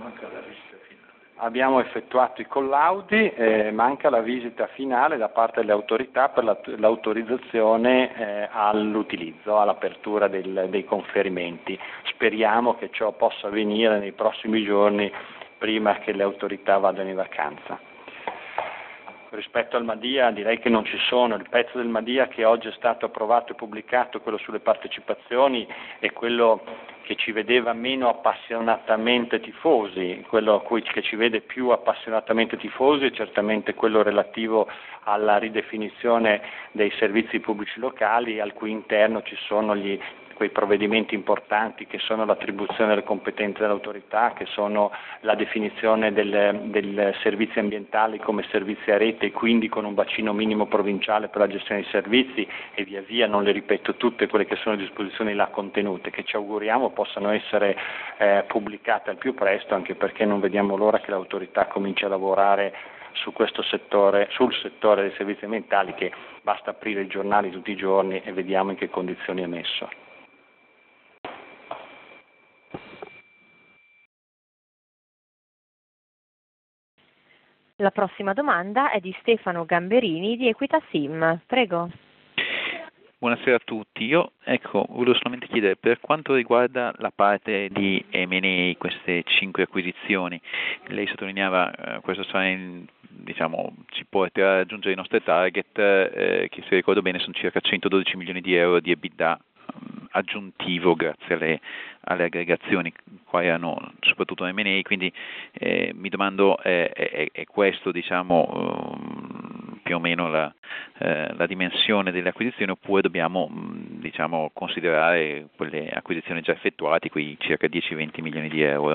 Abbiamo effettuato i collaudi, eh, manca la visita finale da parte delle autorità per la, l'autorizzazione eh, all'utilizzo, all'apertura del, dei conferimenti. Speriamo che ciò possa avvenire nei prossimi giorni prima che le autorità vadano in vacanza. Rispetto al Madia direi che non ci sono, il pezzo del Madia che oggi è stato approvato e pubblicato, quello sulle partecipazioni, è quello che ci vedeva meno appassionatamente tifosi, quello a cui che ci vede più appassionatamente tifosi è certamente quello relativo alla ridefinizione dei servizi pubblici locali, al cui interno ci sono gli quei provvedimenti importanti che sono l'attribuzione delle competenze dell'autorità, che sono la definizione del, del servizi ambientali come servizi a rete e quindi con un bacino minimo provinciale per la gestione dei servizi, e via via, non le ripeto tutte quelle che sono disposizioni là contenute, che ci auguriamo possano essere eh, pubblicate al più presto, anche perché non vediamo l'ora che l'autorità cominci a lavorare su questo settore, sul settore dei servizi ambientali, che basta aprire i giornali tutti i giorni e vediamo in che condizioni è messo. La prossima domanda è di Stefano Gamberini di Equita Sim. Prego. Buonasera a tutti. Io ecco, volevo solamente chiedere, per quanto riguarda la parte di M and A, queste cinque acquisizioni, lei sottolineava eh, questo sarà in, diciamo, ci porterà a raggiungere i nostri target, eh, che se ricordo bene sono circa centododici milioni di euro di EBITDA aggiuntivo grazie alle, alle aggregazioni qua erano soprattutto M and A, quindi eh, mi domando eh, è, è questo diciamo um, più o meno la, eh, la dimensione delle acquisizioni, oppure dobbiamo mh, diciamo considerare quelle acquisizioni già effettuate, quei circa dieci venti milioni di euro.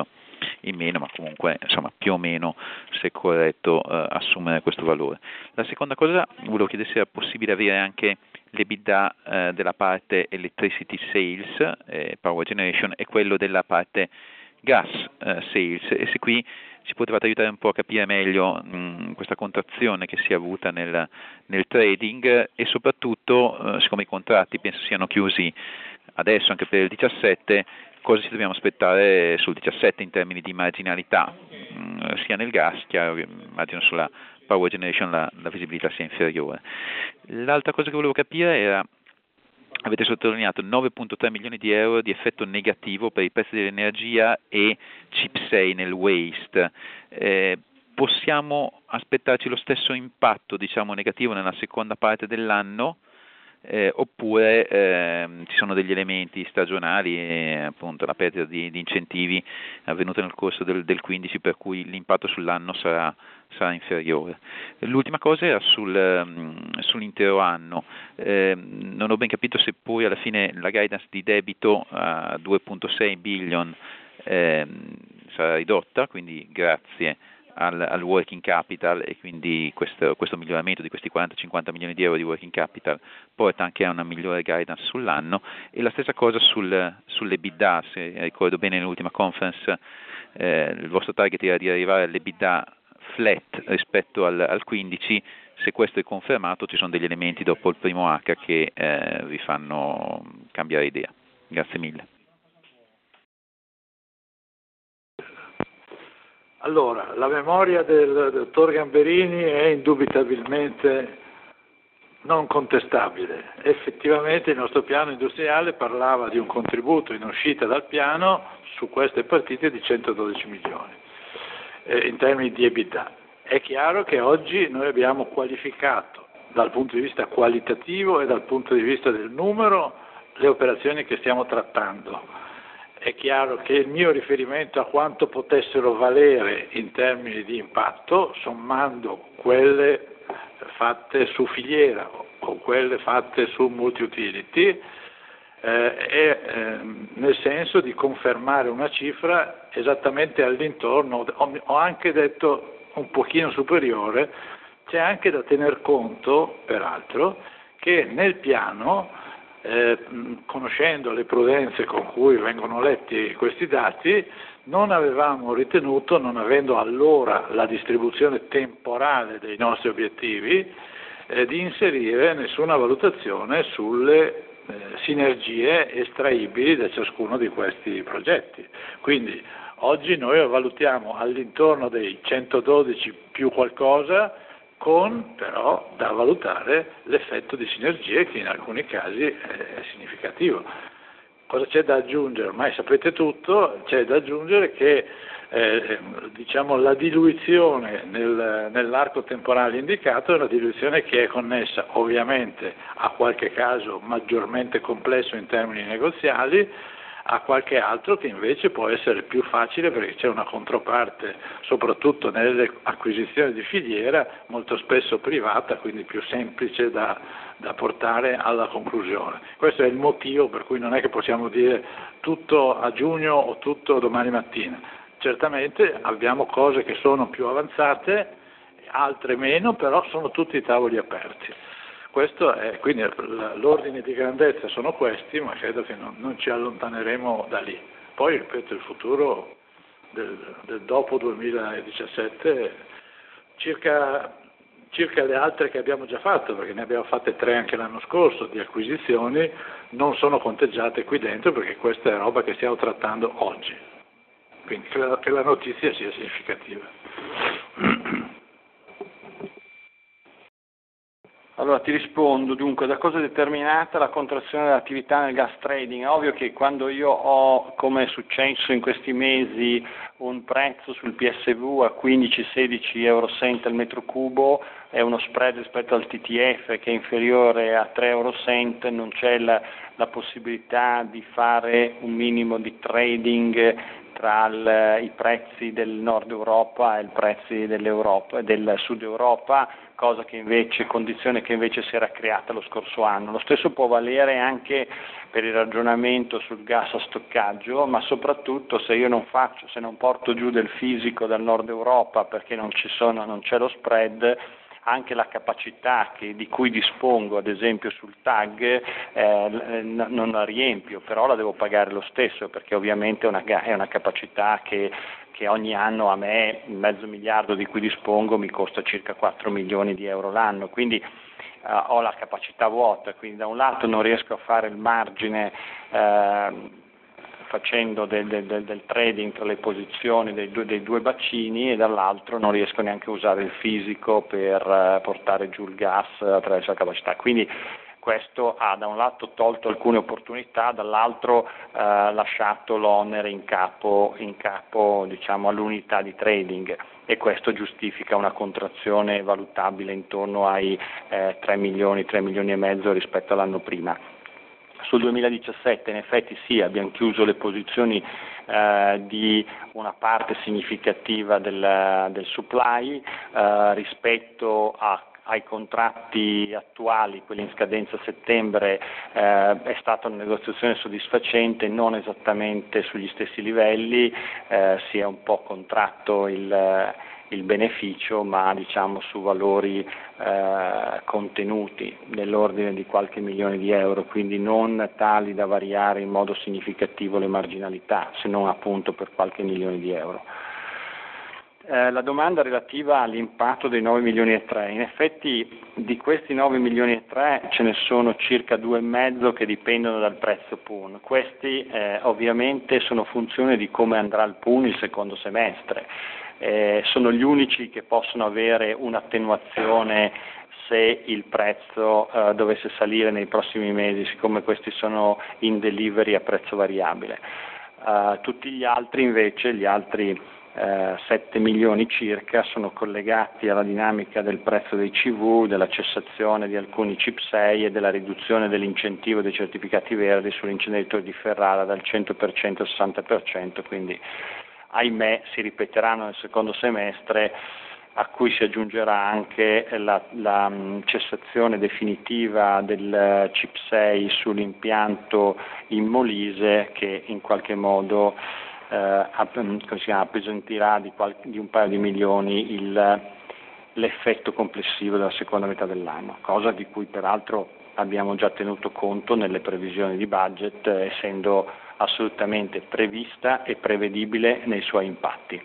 in meno, ma comunque insomma più o meno, se è corretto, eh, assumere questo valore. La seconda cosa, volevo chiedere se era possibile avere anche l'EBITDA eh, della parte electricity sales, eh, power generation, e quello della parte gas eh, sales, e se qui ci potevate aiutare un po' a capire meglio mh, questa contrazione che si è avuta nel, nel trading, e soprattutto, eh, siccome i contratti penso siano chiusi adesso anche per il diciassette, cosa ci dobbiamo aspettare sul diciassette in termini di marginalità, mh, sia nel gas, chiaro che immagino sulla power generation la, la visibilità sia inferiore. L'altra cosa che volevo capire era, avete sottolineato nove virgola tre milioni di euro di effetto negativo per i prezzi dell'energia e C I P sei nel waste. Eh, possiamo aspettarci lo stesso impatto, diciamo, negativo nella seconda parte dell'anno? Eh, oppure eh, ci sono degli elementi stagionali, eh, appunto la perdita di, di incentivi avvenuta nel corso del, del quindici, per cui l'impatto sull'anno sarà, sarà inferiore. L'ultima cosa era sul, um, sull'intero anno, eh, non ho ben capito se poi alla fine la guidance di debito a due virgola sei billion eh, sarà ridotta, quindi grazie Al, al working capital, e quindi questo, questo miglioramento di questi quaranta cinquanta milioni di euro di working capital porta anche a una migliore guidance sull'anno. E la stessa cosa sul, sull'EBITDA, se ricordo bene nell'ultima conference eh, il vostro target era di arrivare all'EBITDA flat rispetto al, al quindici, se questo è confermato ci sono degli elementi dopo il primo H che eh, vi fanno cambiare idea. Grazie mille. Allora, la memoria del dottor Gamberini è indubitabilmente non contestabile. Effettivamente il nostro piano industriale parlava di un contributo in uscita dal piano su queste partite di centododici milioni eh, in termini di EBITDA. È chiaro che oggi noi abbiamo qualificato dal punto di vista qualitativo e dal punto di vista del numero le operazioni che stiamo trattando. È chiaro che il mio riferimento a quanto potessero valere in termini di impatto, sommando quelle fatte su filiera o quelle fatte su multi-utility, eh, è eh, nel senso di confermare una cifra esattamente all'intorno, ho anche detto un pochino superiore. C'è anche da tener conto, peraltro, che nel piano, Eh, conoscendo le prudenze con cui vengono letti questi dati, non avevamo ritenuto, non avendo allora la distribuzione temporale dei nostri obiettivi, eh, di inserire nessuna valutazione sulle eh, sinergie estraibili da ciascuno di questi progetti. Quindi oggi noi valutiamo all'intorno dei centododici più qualcosa, con però da valutare l'effetto di sinergie che in alcuni casi è significativo. Cosa c'è da aggiungere? Ormai sapete tutto, c'è da aggiungere che eh, diciamo, la diluizione nel, nell'arco temporale indicato è una diluizione che è connessa ovviamente a qualche caso maggiormente complesso in termini negoziali, a qualche altro che invece può essere più facile perché c'è una controparte, soprattutto nelle acquisizioni di filiera, molto spesso privata, quindi più semplice da, da portare alla conclusione. Questo è il motivo per cui non è che possiamo dire tutto a giugno o tutto domani mattina. Certamente abbiamo cose che sono più avanzate, altre meno, però sono tutti tavoli aperti. Questo è, quindi l'ordine di grandezza sono questi, ma credo che non, non ci allontaneremo da lì. Poi, ripeto, il futuro del, del dopo duemiladiciassette, circa, circa le altre che abbiamo già fatto, perché ne abbiamo fatte tre anche l'anno scorso di acquisizioni, non sono conteggiate qui dentro perché questa è roba che stiamo trattando oggi. Quindi credo che la notizia sia significativa. Allora ti rispondo, dunque, da cosa è determinata la contrazione dell'attività nel gas trading? È ovvio che quando io ho, come è successo in questi mesi, un prezzo sul P S V a quindici sedici euro cent al metro cubo e uno spread rispetto al T T F che è inferiore a tre euro cent, non c'è la, la possibilità di fare un minimo di trading tra il, i prezzi del nord Europa e i prezzi dell'Europa, del sud Europa, cosa che invece, condizione che invece si era creata lo scorso anno. Lo stesso può valere anche per il ragionamento sul gas a stoccaggio, ma soprattutto se io non faccio, se non porto giù del fisico dal nord Europa perché non ci sono, non c'è lo spread, anche la capacità che, di cui dispongo, ad esempio sul tag, eh, n- non la riempio, però la devo pagare lo stesso, perché ovviamente è una, è una capacità che, che ogni anno a me, il mezzo miliardo di cui dispongo, mi costa circa quattro milioni di euro l'anno, quindi eh, ho la capacità vuota, quindi da un lato non riesco a fare il margine eh, facendo del, del, del trading tra le posizioni dei due, dei due bacini, e dall'altro non riesco neanche a usare il fisico per uh, portare giù il gas attraverso la capacità. Quindi questo ha da un lato tolto alcune opportunità, dall'altro uh, lasciato l'onere in capo, in capo diciamo, all'unità di trading, e questo giustifica una contrazione valutabile intorno ai eh, tre milioni, tre milioni e mezzo rispetto all'anno prima. Sul duemiladiciassette in effetti sì, abbiamo chiuso le posizioni eh, di una parte significativa del, del supply eh, rispetto a, ai contratti attuali, quelli in scadenza a settembre, eh, è stata una negoziazione soddisfacente, non esattamente sugli stessi livelli, eh, si è un po' contratto il il beneficio, ma diciamo su valori eh, contenuti nell'ordine di qualche milione di euro, quindi non tali da variare in modo significativo le marginalità, se non appunto per qualche milione di euro. Eh, la domanda relativa all'impatto dei nove milioni e tre, in effetti di questi nove milioni e tre ce ne sono circa due e mezzo che dipendono dal prezzo P U N. Questi eh, ovviamente sono funzione di come andrà il P U N il secondo semestre. Eh, sono gli unici che possono avere un'attenuazione se il prezzo eh, dovesse salire nei prossimi mesi, siccome questi sono in delivery a prezzo variabile. Uh, tutti gli altri invece, gli altri eh, sette milioni circa, sono collegati alla dinamica del prezzo dei C V, della cessazione di alcuni C I P sei e della riduzione dell'incentivo dei certificati verdi sull'inceneritore di Ferrara dal cento per cento al sessanta per cento, quindi ahimè si ripeteranno nel secondo semestre, a cui si aggiungerà anche la, la cessazione definitiva del C I P sei sull'impianto in Molise, che in qualche modo eh, appesantirà di, qual- di un paio di milioni il, l'effetto complessivo della seconda metà dell'anno, cosa di cui peraltro abbiamo già tenuto conto nelle previsioni di budget, essendo assolutamente prevista e prevedibile nei suoi impatti.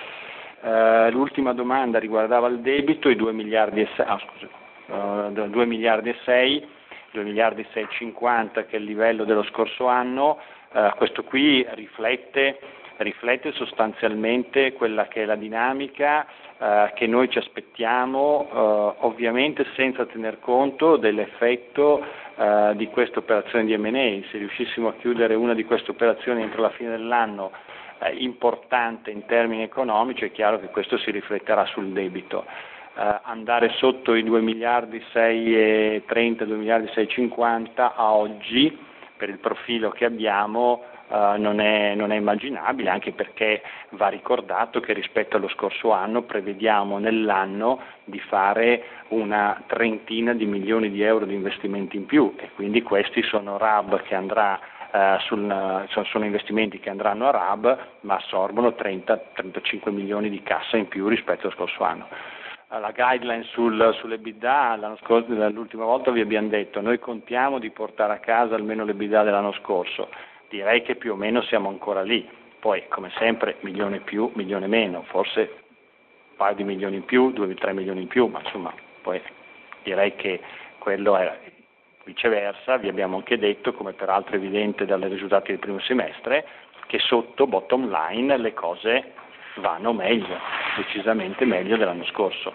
Uh, l'ultima domanda riguardava il debito, i due miliardi e sei, ah, scusa, uh, due miliardi e sei, due miliardi e seicentocinquanta che è il livello dello scorso anno. Uh, questo qui riflette, riflette sostanzialmente quella che è la dinamica uh, che noi ci aspettiamo, uh, ovviamente senza tener conto dell'effetto uh, di questa operazione di M and A. Se riuscissimo a chiudere una di queste operazioni entro la fine dell'anno Eh, importante in termini economici, è chiaro che questo si rifletterà sul debito. Eh, andare sotto i due miliardi sei e trenta, due miliardi sei e cinquanta a oggi, per il profilo che abbiamo, eh, non è, non è immaginabile, anche perché va ricordato che rispetto allo scorso anno prevediamo nell'anno di fare una trentina di milioni di euro di investimenti in più, e quindi questi sono R A B che andrà Uh, sul, sono investimenti che andranno a R A B, ma assorbono trenta trentacinque milioni di cassa in più rispetto allo scorso anno. Uh, la guideline sul, sull'EBITDA, l'anno scorso, l'ultima volta vi abbiamo detto, noi contiamo di portare a casa almeno l'EBITDA dell'anno scorso, direi che più o meno siamo ancora lì, poi come sempre milione più, milione meno, forse un paio di milioni in più, due tre milioni in più, ma insomma poi direi che quello è. Viceversa, vi abbiamo anche detto, come peraltro è evidente dai risultati del primo semestre, che sotto bottom line le cose vanno meglio, decisamente meglio dell'anno scorso.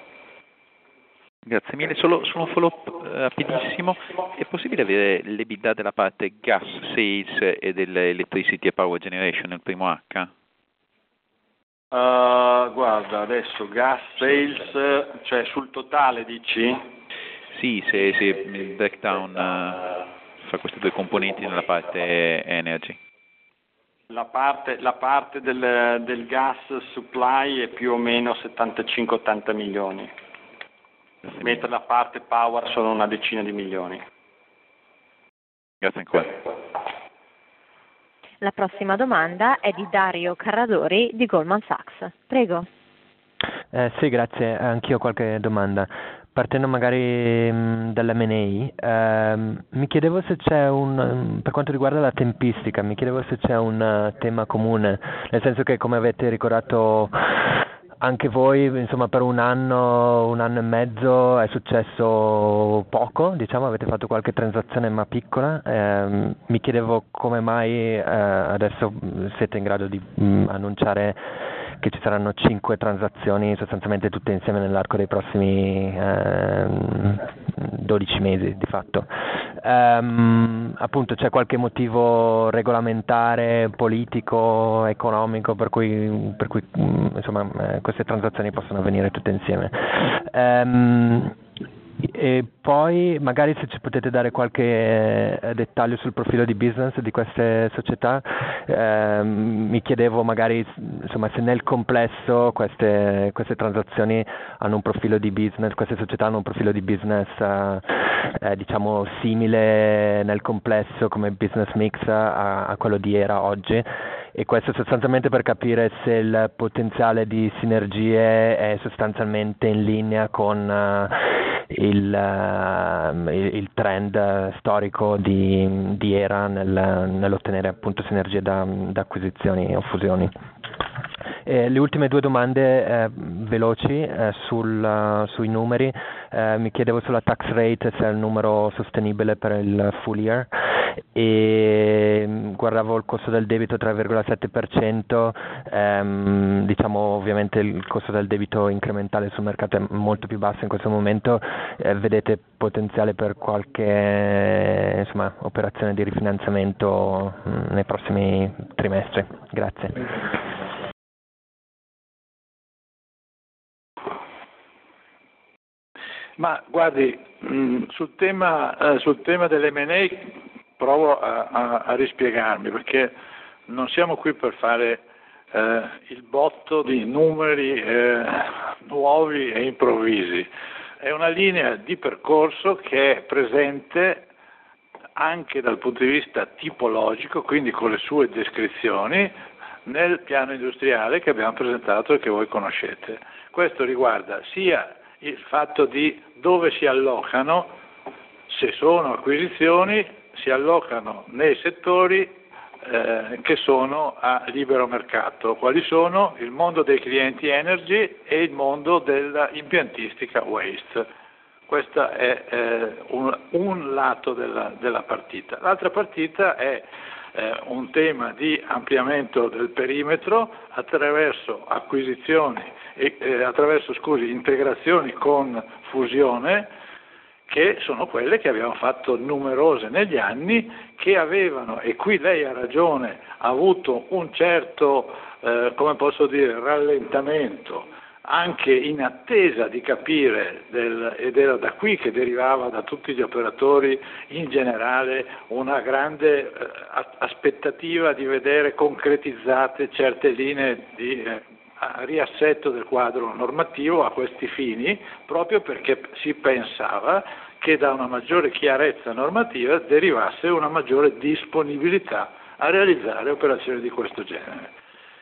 Grazie mille, solo, solo un follow-up eh, rapidissimo, è possibile avere l'EBITDA della parte gas sales e dell'electricity e power generation nel primo H? Uh, guarda, adesso gas sales, cioè sul totale dici? Sì, se, se il breakdown uh, fa queste due componenti nella parte energy. La parte, la parte del, del gas supply è più o meno settantacinque ottanta milioni. mentre la parte power sono una decina di milioni. Grazie ancora. La prossima domanda è di Dario Carradori di Goldman Sachs. Prego. Eh, sì, grazie. Anch'io ho qualche domanda. Partendo magari mh, dall'M and A, ehm, mi chiedevo se c'è un, per quanto riguarda la tempistica, mi chiedevo se c'è un uh, tema comune, nel senso che, come avete ricordato anche voi, insomma, per un anno, un anno e mezzo è successo poco, diciamo, avete fatto qualche transazione ma piccola. Ehm, mi chiedevo come mai eh, adesso siete in grado di mh, annunciare che ci saranno cinque transazioni sostanzialmente tutte insieme nell'arco dei prossimi ehm, dodici mesi di fatto. Ehm, appunto, c'è qualche motivo regolamentare, politico, economico per cui, per cui insomma eh, queste transazioni possono avvenire tutte insieme. Ehm, E poi magari se ci potete dare qualche eh, dettaglio sul profilo di business di queste società, eh, mi chiedevo magari insomma se nel complesso queste, queste transazioni hanno un profilo di business, queste società hanno un profilo di business eh, eh, diciamo simile nel complesso come business mix a, a quello di Era oggi. E questo sostanzialmente per capire se il potenziale di sinergie è sostanzialmente in linea con uh, il, uh, il trend storico di, di Era nel, nell'ottenere appunto sinergie da, da acquisizioni o fusioni. E le ultime due domande eh, veloci eh, sul, uh, sui numeri, eh, mi chiedevo sulla tax rate se è il numero sostenibile per il full year, e guardavo il costo del debito tre virgola sette per cento, ehm, diciamo ovviamente il costo del debito incrementale sul mercato è molto più basso in questo momento, eh, vedete potenziale per qualche insomma, operazione di rifinanziamento mh, nei prossimi trimestri? Grazie. Ma guardi, mh, sul tema, eh, sul tema dell'M and A provo a, a, a rispiegarmi, perché non siamo qui per fare eh, il botto di numeri eh, nuovi e improvvisi. È una linea di percorso che è presente anche dal punto di vista tipologico, quindi con le sue descrizioni, nel piano industriale che abbiamo presentato e che voi conoscete. Questo riguarda sia il fatto di dove si allocano, se sono acquisizioni, si allocano nei settori eh, che sono a libero mercato, quali sono il mondo dei clienti energy e il mondo dell'impiantistica waste. Questo è eh, un, un lato della, della partita. L'altra partita è eh, un tema di ampliamento del perimetro attraverso acquisizioni, e, eh, attraverso scusi, integrazioni con fusione, che sono quelle che abbiamo fatto numerose negli anni, che avevano, e qui lei ha ragione, ha avuto un certo, eh, come posso dire, rallentamento, anche in attesa di capire, del, ed era da qui che derivava da tutti gli operatori in generale una grande eh, aspettativa di vedere concretizzate certe linee di eh, riassetto del quadro normativo a questi fini, proprio perché si pensava che da una maggiore chiarezza normativa derivasse una maggiore disponibilità a realizzare operazioni di questo genere.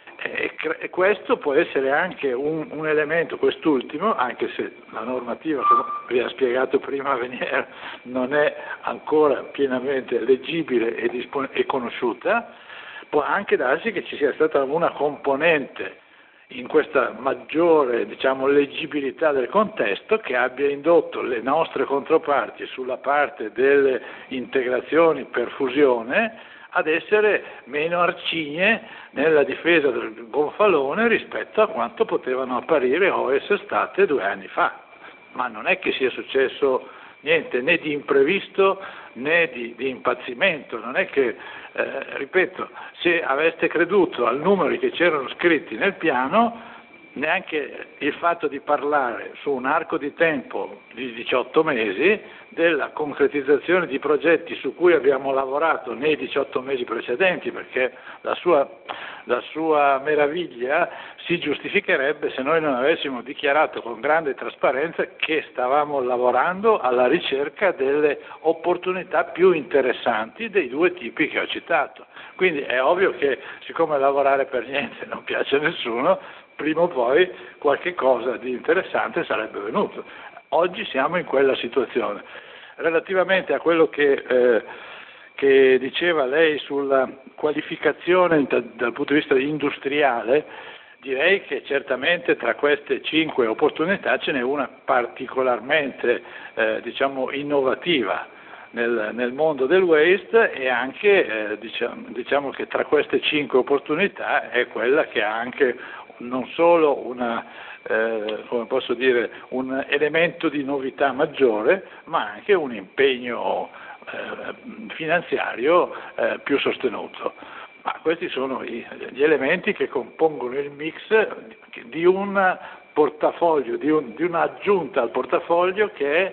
E questo può essere anche un, un elemento, quest'ultimo, anche se la normativa, come vi ha spiegato prima Venier, non è ancora pienamente leggibile e, dispon- e conosciuta, può anche darsi che ci sia stata una componente in questa maggiore, diciamo, leggibilità del contesto che abbia indotto le nostre controparti sulla parte delle integrazioni per fusione ad essere meno arcigne nella difesa del gonfalone rispetto a quanto potevano apparire o essere state due anni fa. Ma non è che sia successo niente né di imprevisto né di, di impazzimento, non è che, eh, ripeto, se aveste creduto ai numeri che c'erano scritti nel piano, neanche il fatto di parlare su un arco di tempo di diciotto mesi della concretizzazione di progetti su cui abbiamo lavorato nei diciotto mesi precedenti, perché la sua, la sua meraviglia si giustificherebbe se noi non avessimo dichiarato con grande trasparenza che stavamo lavorando alla ricerca delle opportunità più interessanti dei due tipi che ho citato. Quindi è ovvio che, siccome lavorare per niente non piace a nessuno, prima o poi qualche cosa di interessante sarebbe venuto. Oggi siamo in quella situazione. Relativamente a quello che, eh, che diceva lei sulla qualificazione da, dal punto di vista industriale, direi che certamente tra queste cinque opportunità ce n'è una particolarmente eh, diciamo innovativa nel, nel mondo del waste, e anche eh, diciamo, diciamo che tra queste cinque opportunità è quella che ha anche non solo una, eh, come posso dire, un elemento di novità maggiore, ma anche un impegno eh, finanziario eh, più sostenuto. Ma questi sono i, gli elementi che compongono il mix di un portafoglio, di, un, di un'aggiunta al portafoglio che è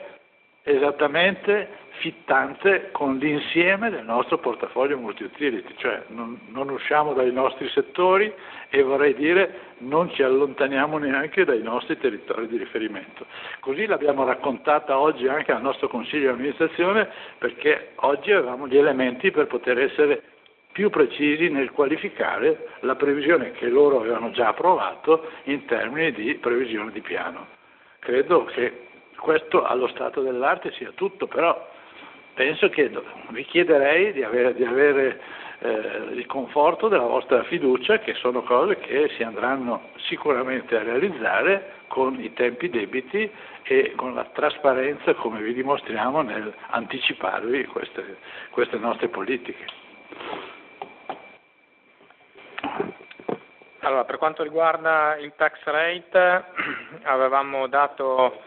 esattamente fittante con l'insieme del nostro portafoglio multi-utility, cioè non, non usciamo dai nostri settori e vorrei dire non ci allontaniamo neanche dai nostri territori di riferimento. Così l'abbiamo raccontata oggi anche al nostro Consiglio di amministrazione, perché oggi avevamo gli elementi per poter essere più precisi nel qualificare la previsione che loro avevano già approvato in termini di previsione di piano. Credo che questo allo stato dell'arte sia tutto, però penso che vi chiederei di avere, di avere eh, il conforto della vostra fiducia, che sono cose che si andranno sicuramente a realizzare con i tempi debiti e con la trasparenza, come vi dimostriamo nel anticiparvi queste, queste nostre politiche. Allora, per quanto riguarda il tax rate, avevamo dato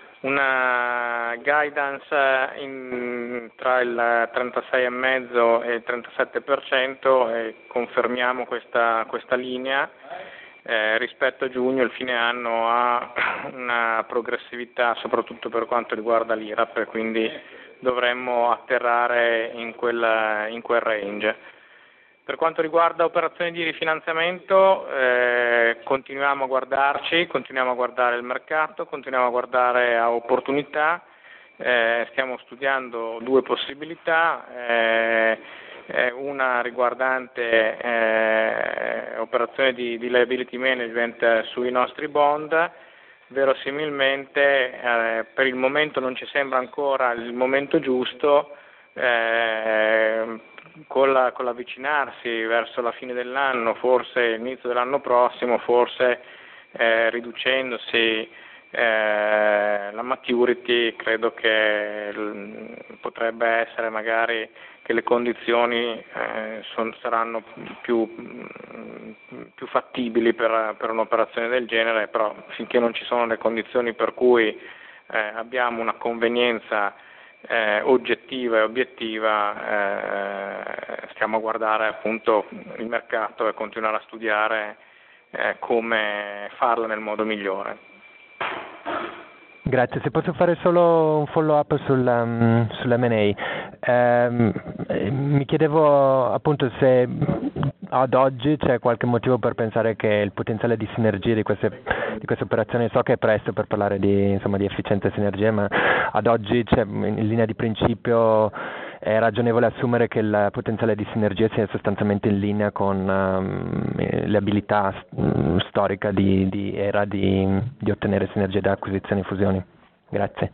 una guidance in, tra il trentasei virgola cinque e il trentasette per cento e confermiamo questa, questa linea. Eh, rispetto a giugno il fine anno ha una progressività soprattutto per quanto riguarda l'I R A P, quindi dovremmo atterrare in quel, in quel range. Per quanto riguarda operazioni di rifinanziamento, eh, continuiamo a guardarci, continuiamo a guardare il mercato, continuiamo a guardare a opportunità, eh, stiamo studiando due possibilità, eh, una riguardante eh, operazioni di, di liability management sui nostri bond. Verosimilmente eh, per il momento non ci sembra ancora il momento giusto. Eh, Con, la, con l'avvicinarsi verso la fine dell'anno, forse l'inizio dell'anno prossimo, forse eh, riducendosi eh, la maturity, credo che l, potrebbe essere magari che le condizioni eh, son, saranno più, più fattibili per, per un'operazione del genere, però finché non ci sono le condizioni per cui eh, abbiamo una convenienza Eh, oggettiva e obiettiva, eh, stiamo a guardare appunto il mercato e continuare a studiare eh, come farlo nel modo migliore. Grazie, se posso fare solo un follow up sulla, um, sull'M and A. Eh, mi chiedevo appunto se ad oggi c'è qualche motivo per pensare che il potenziale di sinergie di queste, di queste operazioni, so che è presto per parlare di, insomma, di efficienza e sinergie, ma ad oggi c'è, in linea di principio è ragionevole assumere che il potenziale di sinergie sia sostanzialmente in linea con um, le abilità um, storica di, di ERA di, di ottenere sinergie da acquisizioni e fusioni. Grazie.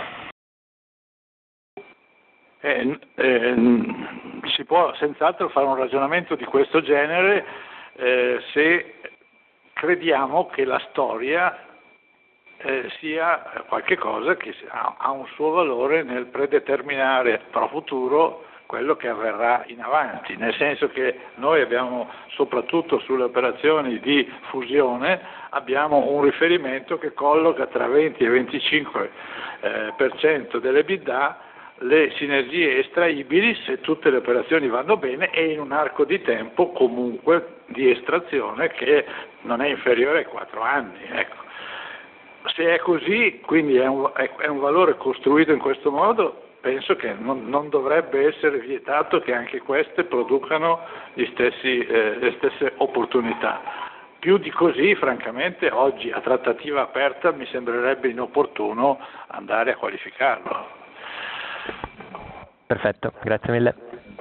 Eh, eh, si può senz'altro fare un ragionamento di questo genere eh, se crediamo che la storia eh, sia qualche cosa che ha, ha un suo valore nel predeterminare pro futuro quello che avverrà in avanti, nel senso che noi abbiamo, soprattutto sulle operazioni di fusione, abbiamo un riferimento che colloca tra venti e venticinque eh, per cento dell'EBITDA le sinergie estraibili se tutte le operazioni vanno bene e in un arco di tempo comunque di estrazione che non è inferiore ai quattro anni. Ecco. Se è così, quindi è un, è un valore costruito in questo modo, penso che non, non dovrebbe essere vietato che anche queste producano gli stessi, eh, le stesse opportunità. Più di così, francamente, oggi a trattativa aperta mi sembrerebbe inopportuno andare a qualificarlo. Perfetto, grazie mille.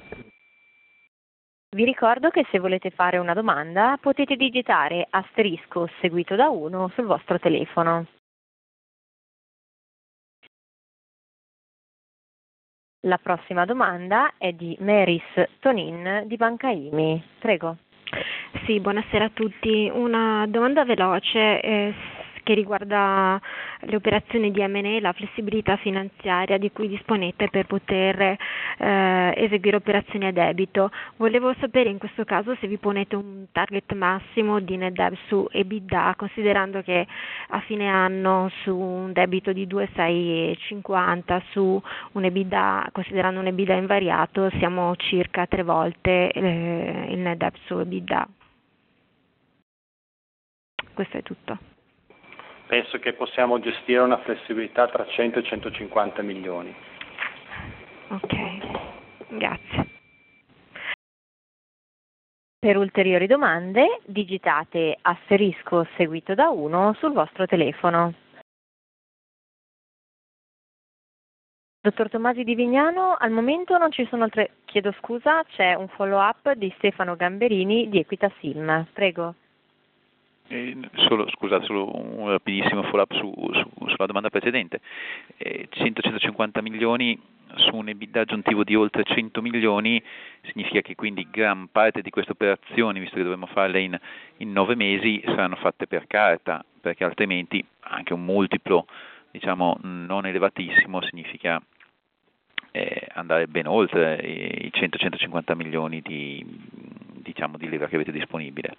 Vi ricordo che se volete fare una domanda potete digitare asterisco seguito da uno sul vostro telefono. La prossima domanda è di Meris Tonin di Banca I M I. Prego. Sì, buonasera a tutti. Una domanda veloce eh, che riguarda le operazioni di M and A e la flessibilità finanziaria di cui disponete per poter eh, eseguire operazioni a debito. Volevo sapere in questo caso se vi ponete un target massimo di net debt su EBITDA, considerando che a fine anno su un debito di due virgola sei cinquanta, su un EBITDA, considerando un EBITDA invariato, siamo circa tre volte eh, il net debt su EBITDA. Questo è tutto. Penso che possiamo gestire una flessibilità tra cento e centocinquanta milioni. Ok, grazie. Per ulteriori domande digitate asterisco seguito da uno sul vostro telefono. Dottor Tomasi Di Vignano, al momento non ci sono altre... Chiedo scusa, c'è un follow-up di Stefano Gamberini di Equita Sim. Prego. Eh, solo, scusate, solo un rapidissimo follow-up su, su, sulla domanda precedente. Eh, cento centocinquanta milioni su un EBITDA aggiuntivo di oltre cento milioni significa che quindi gran parte di queste operazioni, visto che dovremmo farle in, in nove mesi, saranno fatte per carta, perché altrimenti anche un multiplo, diciamo, non elevatissimo significa eh, andare ben oltre i cento centocinquanta milioni di, diciamo, di leva che avete disponibile.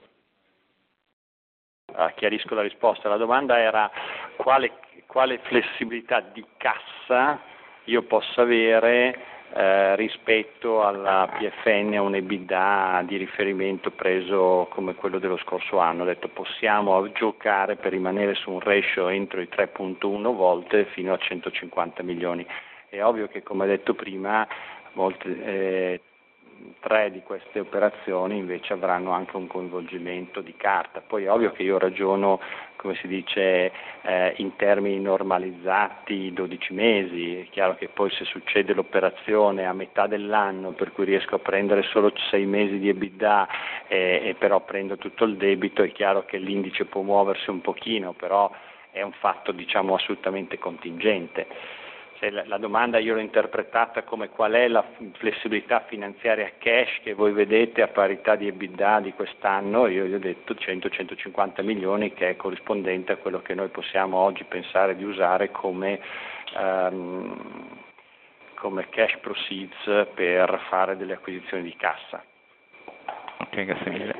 Uh, chiarisco la risposta. La domanda era quale, quale flessibilità di cassa io possa avere eh, rispetto alla P F N, a un EBITDA di riferimento preso come quello dello scorso anno. Ho detto possiamo giocare per rimanere su un ratio entro i tre virgola uno volte fino a centocinquanta milioni. È ovvio che, come detto prima, molte, eh, tre di queste operazioni invece avranno anche un coinvolgimento di carta. Poi è ovvio che io ragiono, come si dice, eh, in termini normalizzati dodici mesi. È chiaro che poi se succede l'operazione a metà dell'anno per cui riesco a prendere solo sei mesi di EBITDA e, e però prendo tutto il debito, è chiaro che l'indice può muoversi un pochino, però è un fatto, diciamo, assolutamente contingente. La domanda io l'ho interpretata come qual è la flessibilità finanziaria cash che voi vedete a parità di EBITDA di quest'anno. Io gli ho detto cento centocinquanta milioni, che è corrispondente a quello che noi possiamo oggi pensare di usare come, um, come cash proceeds per fare delle acquisizioni di cassa. Ok, grazie mille.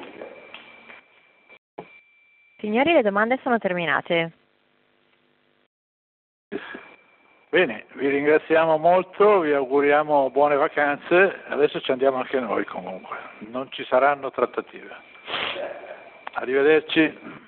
Signori, le domande sono terminate. Bene, vi ringraziamo molto, vi auguriamo buone vacanze, adesso ci andiamo anche noi comunque, non ci saranno trattative. Arrivederci.